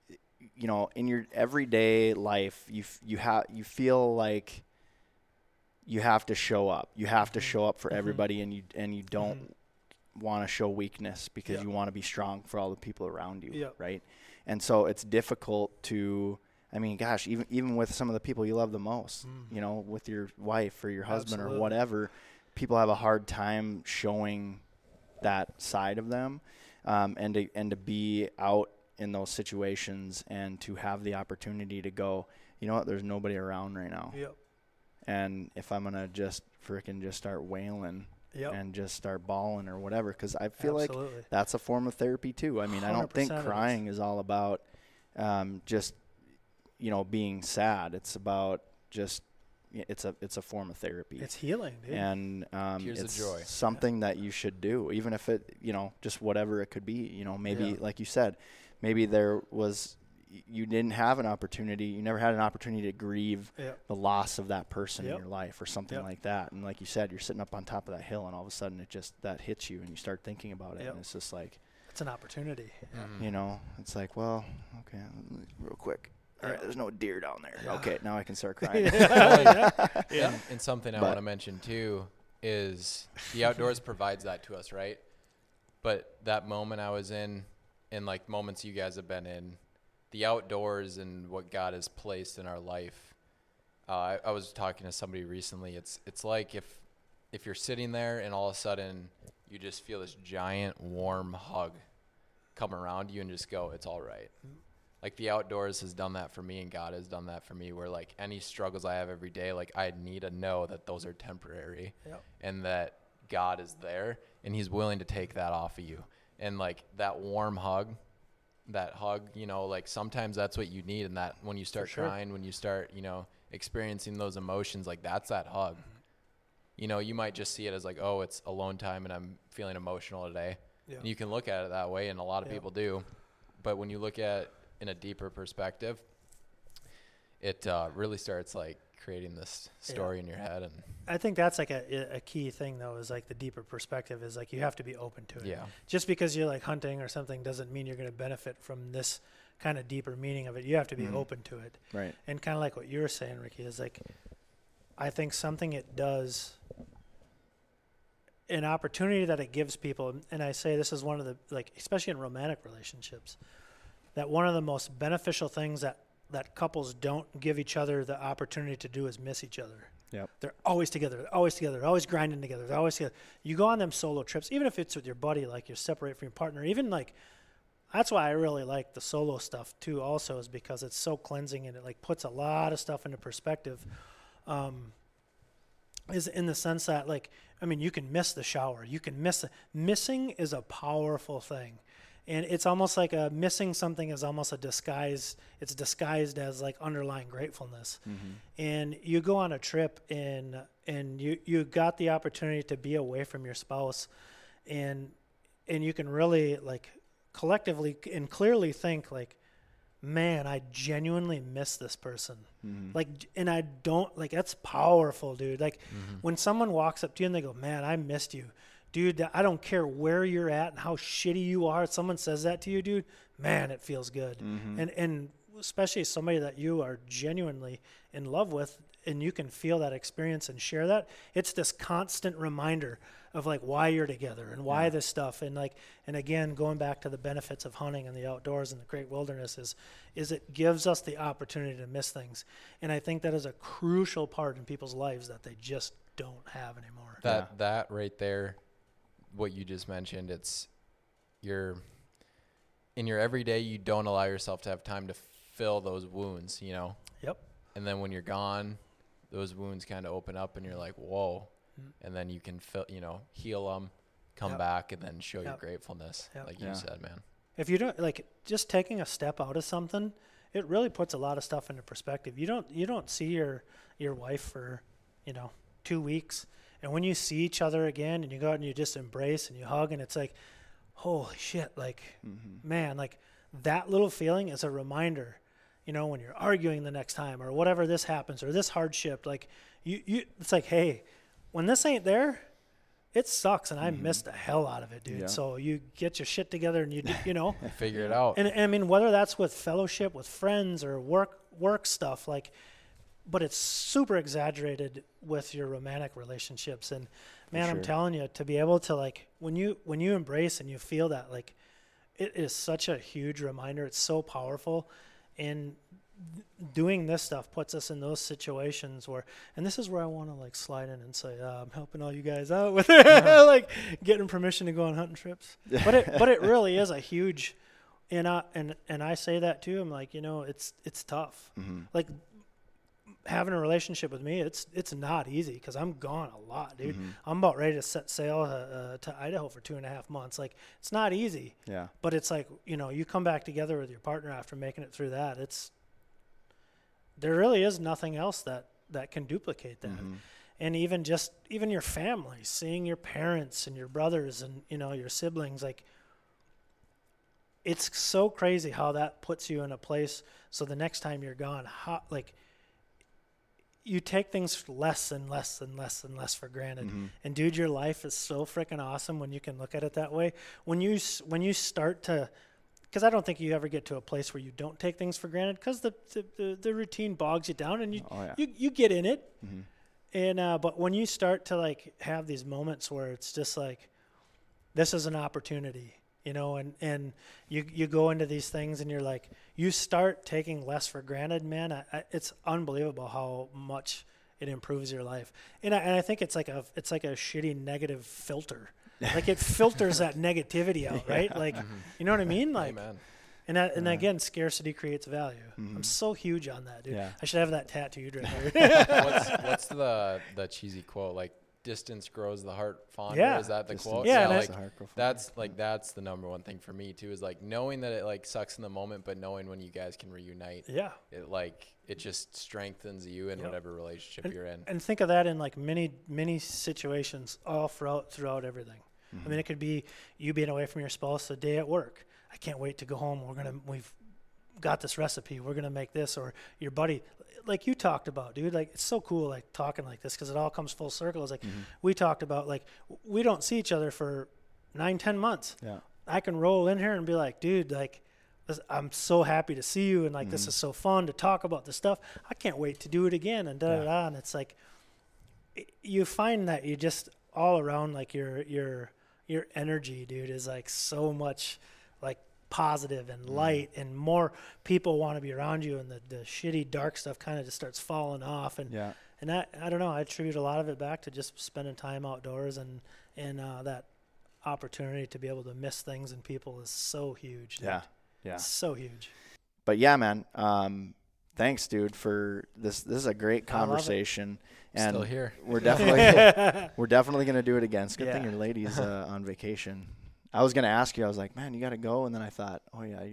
in your everyday life, you feel like you have to show up. You have to show up for everybody, and you don't want to show weakness because you want to be strong for all the people around you, right? And so it's difficult to, I mean, gosh, even with some of the people you love the most, with your wife or your husband or whatever, people have a hard time showing that side of them, and to be out in those situations and to have the opportunity to go, you know what, there's nobody around right now. Yep. And if I'm going to just start wailing and just start bawling or whatever, because I feel like that's a form of therapy too. I mean, I don't think crying is all about just, being sad. It's about just, it's a form of therapy.
It's healing, dude.
And
it's
joy. Something that you should do, even if it, just whatever it could be, maybe like you said, maybe you didn't have an opportunity. You never had an opportunity to grieve the loss of that person in your life or something like that. And like you said, you're sitting up on top of that hill, and all of a sudden that hits you, and you start thinking about it. And it's just like,
it's an opportunity.
It's like, well, okay, real quick. All right, there's no deer down there. Yeah. Okay, now I can start crying.
And something I want to mention too is the outdoors provides that to us, right? But that moment I was in, and like moments you guys have been in, the outdoors and what God has placed in our life. I was talking to somebody recently. It's like if you're sitting there and all of a sudden you just feel this giant warm hug come around you and just go, it's all right. Like the outdoors has done that for me, and God has done that for me, where like any struggles I have every day, like I need to know that those are temporary and that God is there and he's willing to take that off of you. And like that warm hug, you know, like sometimes that's what you need. And that when you start crying, when you start, you know, experiencing those emotions, like that's that hug. You know, you might just see it as like, oh, it's alone time and I'm feeling emotional today. And you can look at it that way, and a lot of people do. But when you look at it in a deeper perspective, it really starts like creating this story in your head. And
I think that's like a key thing, though, is like the deeper perspective is like you have to be open to it.
Yeah.
Just because you're like hunting or something doesn't mean you're going to benefit from this kind of deeper meaning of it. You have to be open to it.
Right.
And kind of like what you were saying, Ricky, is like I think something it does, an opportunity that it gives people, and I say this is one of the, like, especially in romantic relationships, that one of the most beneficial things that couples don't give each other the opportunity to do is miss each other.
Yep.
They're always together. They're always together. They're always grinding together. They're always together. You go on them solo trips, even if it's with your buddy, like you're separate from your partner, even like, that's why I really like the solo stuff too also, is because it's so cleansing and it like puts a lot of stuff into perspective. Is in the sense that, like, I mean, you can miss the shower. You can missing is a powerful thing. And it's almost like missing something is almost a disguise. It's disguised as like underlying gratefulness. And you go on a trip and you got the opportunity to be away from your spouse, and you can really like collectively and clearly think like, man, I genuinely miss this person. Like, and I don't, like, that's powerful, dude. Like when someone walks up to you and they go, man, I missed you. Dude, I don't care where you're at and how shitty you are. If someone says that to you, dude, man, it feels good. And especially somebody that you are genuinely in love with, and you can feel that experience and share that. It's this constant reminder of like why you're together and why this stuff. And like, and again, going back to the benefits of hunting and the outdoors and the great wilderness is it gives us the opportunity to miss things. And I think that is a crucial part in people's lives that they just don't have anymore.
That right there, what you just mentioned, it's in your everyday, you don't allow yourself to have time to fill those wounds, you know?
Yep.
And then when you're gone, those wounds kind of open up and you're like, whoa. And then you can heal them, come back, and then show your gratefulness, like you said, man.
If you don't, like, just taking a step out of something, it really puts a lot of stuff into perspective. You don't see your wife for, 2 weeks. And when you see each other again and you go out and you just embrace and you hug, and it's like, holy shit, like, man, like that little feeling is a reminder, when you're arguing the next time or whatever this happens or this hardship, like it's like, hey, when this ain't there, it sucks. And I missed the hell out of it, dude. Yeah. So you get your shit together and you
figure it out.
And I mean, whether that's with fellowship, with friends, or work stuff, like, but it's super exaggerated with your romantic relationships. And man, I'm telling you, to be able to, like, when you embrace and you feel that, like, it is such a huge reminder. It's so powerful. And doing this stuff puts us in those situations where, and this is where I want to like slide in and say, I'm helping all you guys out with like getting permission to go on hunting trips. But it really is a huge, and I say that too. I'm like, it's tough. Like having a relationship with me, it's not easy because I'm gone a lot, dude. I'm about ready to set sail to Idaho for 2.5 months. Like, it's not easy.
Yeah.
But it's like, you come back together with your partner after making it through that. There really is nothing else that can duplicate that. And even your family, seeing your parents and your brothers and, your siblings, like, it's so crazy how that puts you in a place. So the next time you're gone, you take things less and less and less and less for granted. And dude, your life is so freaking awesome when you can look at it that way. When you start to, because I don't think you ever get to a place where you don't take things for granted, because the routine bogs you down and you get in it. And but when you start to like have these moments where it's just like, this is an opportunity, and you go into these things and you're like, you start taking less for granted, man. It's unbelievable how much it improves your life. And I think it's like a shitty negative filter Like it filters that negativity out, right? Like, you know what I mean? Like,
Amen.
And again, scarcity creates value. I'm so huge on that, dude.
Yeah.
I should have that tattooed right here.
What's the cheesy quote? Like, distance grows the heart fonder.
Yeah.
Is that the quote?
Yeah,
like that's the number one thing for me too, is like knowing that it like sucks in the moment, but knowing when you guys can reunite.
Yeah.
It just strengthens you in whatever relationship you're in.
And think of that in like many situations all throughout everything. I mean, it could be you being away from your spouse a day at work. I can't wait to go home. We've got this recipe. We're going to make this. Or your buddy, like you talked about, dude, like it's so cool, like talking like this, because it all comes full circle. It's like we talked about, like we don't see each other for 9-10 months.
Yeah.
I can roll in here and be like, dude, like I'm so happy to see you. And like, this is so fun to talk about this stuff. I can't wait to do it again. And da-da-da. And it's like, you find that you just all around, like your energy, dude, is like so much like positive and light, and more people want to be around you, and the shitty dark stuff kind of just starts falling off. And and that, I don't know, I attribute a lot of it back to just spending time outdoors, and that opportunity to be able to miss things and people is so huge, dude.
Yeah,
it's so huge.
But yeah, man, thanks, dude, for this. This is a great conversation. And
still here.
We're definitely going to do it again. It's a good thing your lady's on vacation. I was going to ask you, I was like, man, you got to go. And then I thought, oh yeah,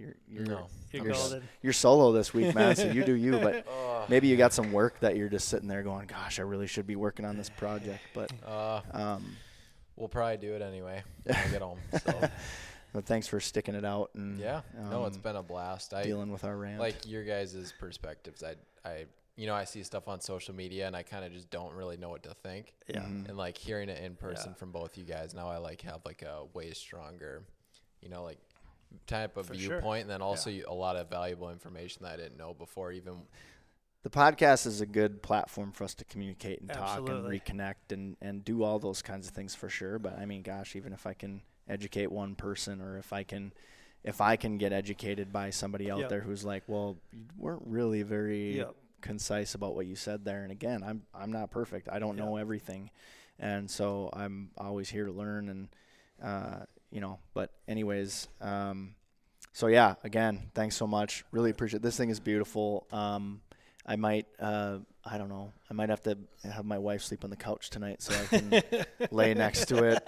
you're solo this week, man. So you do you, but maybe you got some work that you're just sitting there going, gosh, I really should be working on this project. But
we'll probably do it anyway when I get home. So.
But thanks for sticking it out. And
it's been a blast.
Dealing with our rant.
Like your guys' perspectives, I see stuff on social media and I kind of just don't really know what to think.
Yeah.
And like hearing it in person from both you guys, now I like have like a way stronger, like type of viewpoint. And then also a lot of valuable information that I didn't know before. Even
the podcast is a good platform for us to communicate and talk and reconnect and do all those kinds of things for sure. But I mean, gosh, even if I can educate one person, or if I can get educated by somebody out there who's like, well, you weren't really very concise about what you said there. And again, I'm not perfect. I don't know everything. And so I'm always here to learn, and, but anyways, so yeah, again, thanks so much. Really appreciate it. This thing is beautiful. I might, I don't know, I might have to have my wife sleep on the couch tonight so I can lay next to it.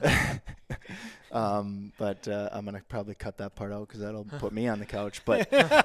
But I'm going to probably cut that part out because that'll put me on the couch. But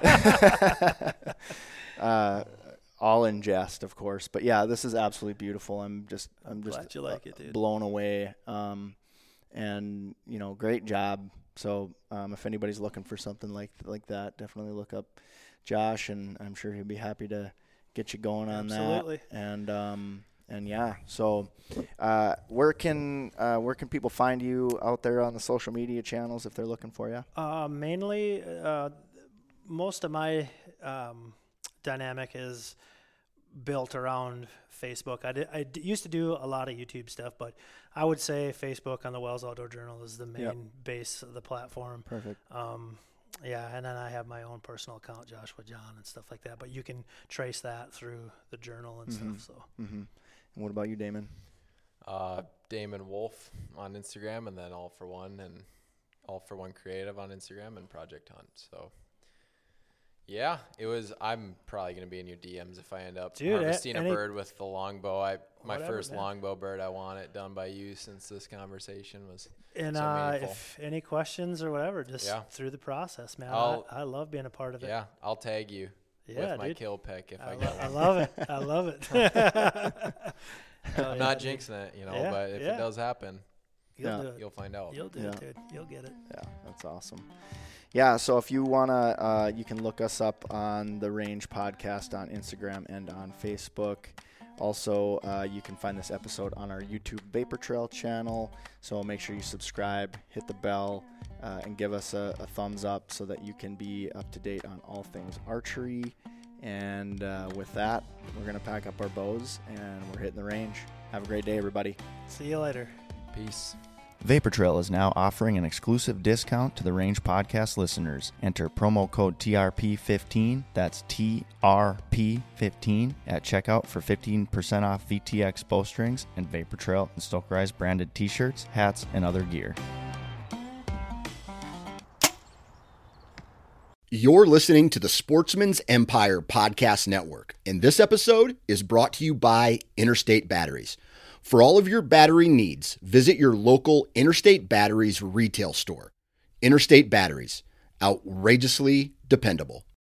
all in jest, of course. But yeah, this is absolutely beautiful. I'm just
glad you like it, dude.
Blown away. And great job. So if anybody's looking for something like that, definitely look up Josh, and I'm sure he'll be happy to get you going on
Absolutely.
that. And yeah, so where can people find you out there on the social media channels if they're looking for you?
Mainly, most of my dynamic is built around Facebook. I used to do a lot of YouTube stuff, but I would say Facebook on the Wells Outdoor Journal is the main base of the platform.
Perfect.
And then I have my own personal account, Joshua John, and stuff like that. But you can trace that through the journal and stuff. So.
Mm-hmm. And what about you, Damon?
Damon Wolf on Instagram, and then All for One and All for One Creative on Instagram, and Project Hunt. So. Yeah, I'm probably going to be in your DMs if I end up harvesting a bird with the longbow. My first longbow bird, I want it done by you since this conversation was so meaningful.
If any questions or whatever, just through the process, man. I love being a part of it.
Yeah, I'll tag you with my kill pick if I get one.
I love it. I love it.
I'm not jinxing it, but if it does happen, you'll find out.
You'll do it, dude. You'll get it.
Yeah, that's awesome. Yeah, so if you want to, you can look us up on the Range Podcast on Instagram and on Facebook. Also, you can find this episode on our YouTube Vapor Trail channel. So make sure you subscribe, hit the bell, and give us a thumbs up so that you can be up to date on all things archery. And with that, we're going to pack up our bows and we're hitting the range. Have a great day, everybody.
See you later.
Peace.
Vapor Trail is now offering an exclusive discount to the Range Podcast listeners. Enter promo code TRP15, that's TRP15, at checkout for 15% off VTX bowstrings and Vapor Trail and Stokerized branded t-shirts, hats, and other gear.
You're listening to the Sportsman's Empire Podcast Network, and this episode is brought to you by Interstate Batteries. For all of your battery needs, visit your local Interstate Batteries retail store. Interstate Batteries, outrageously dependable.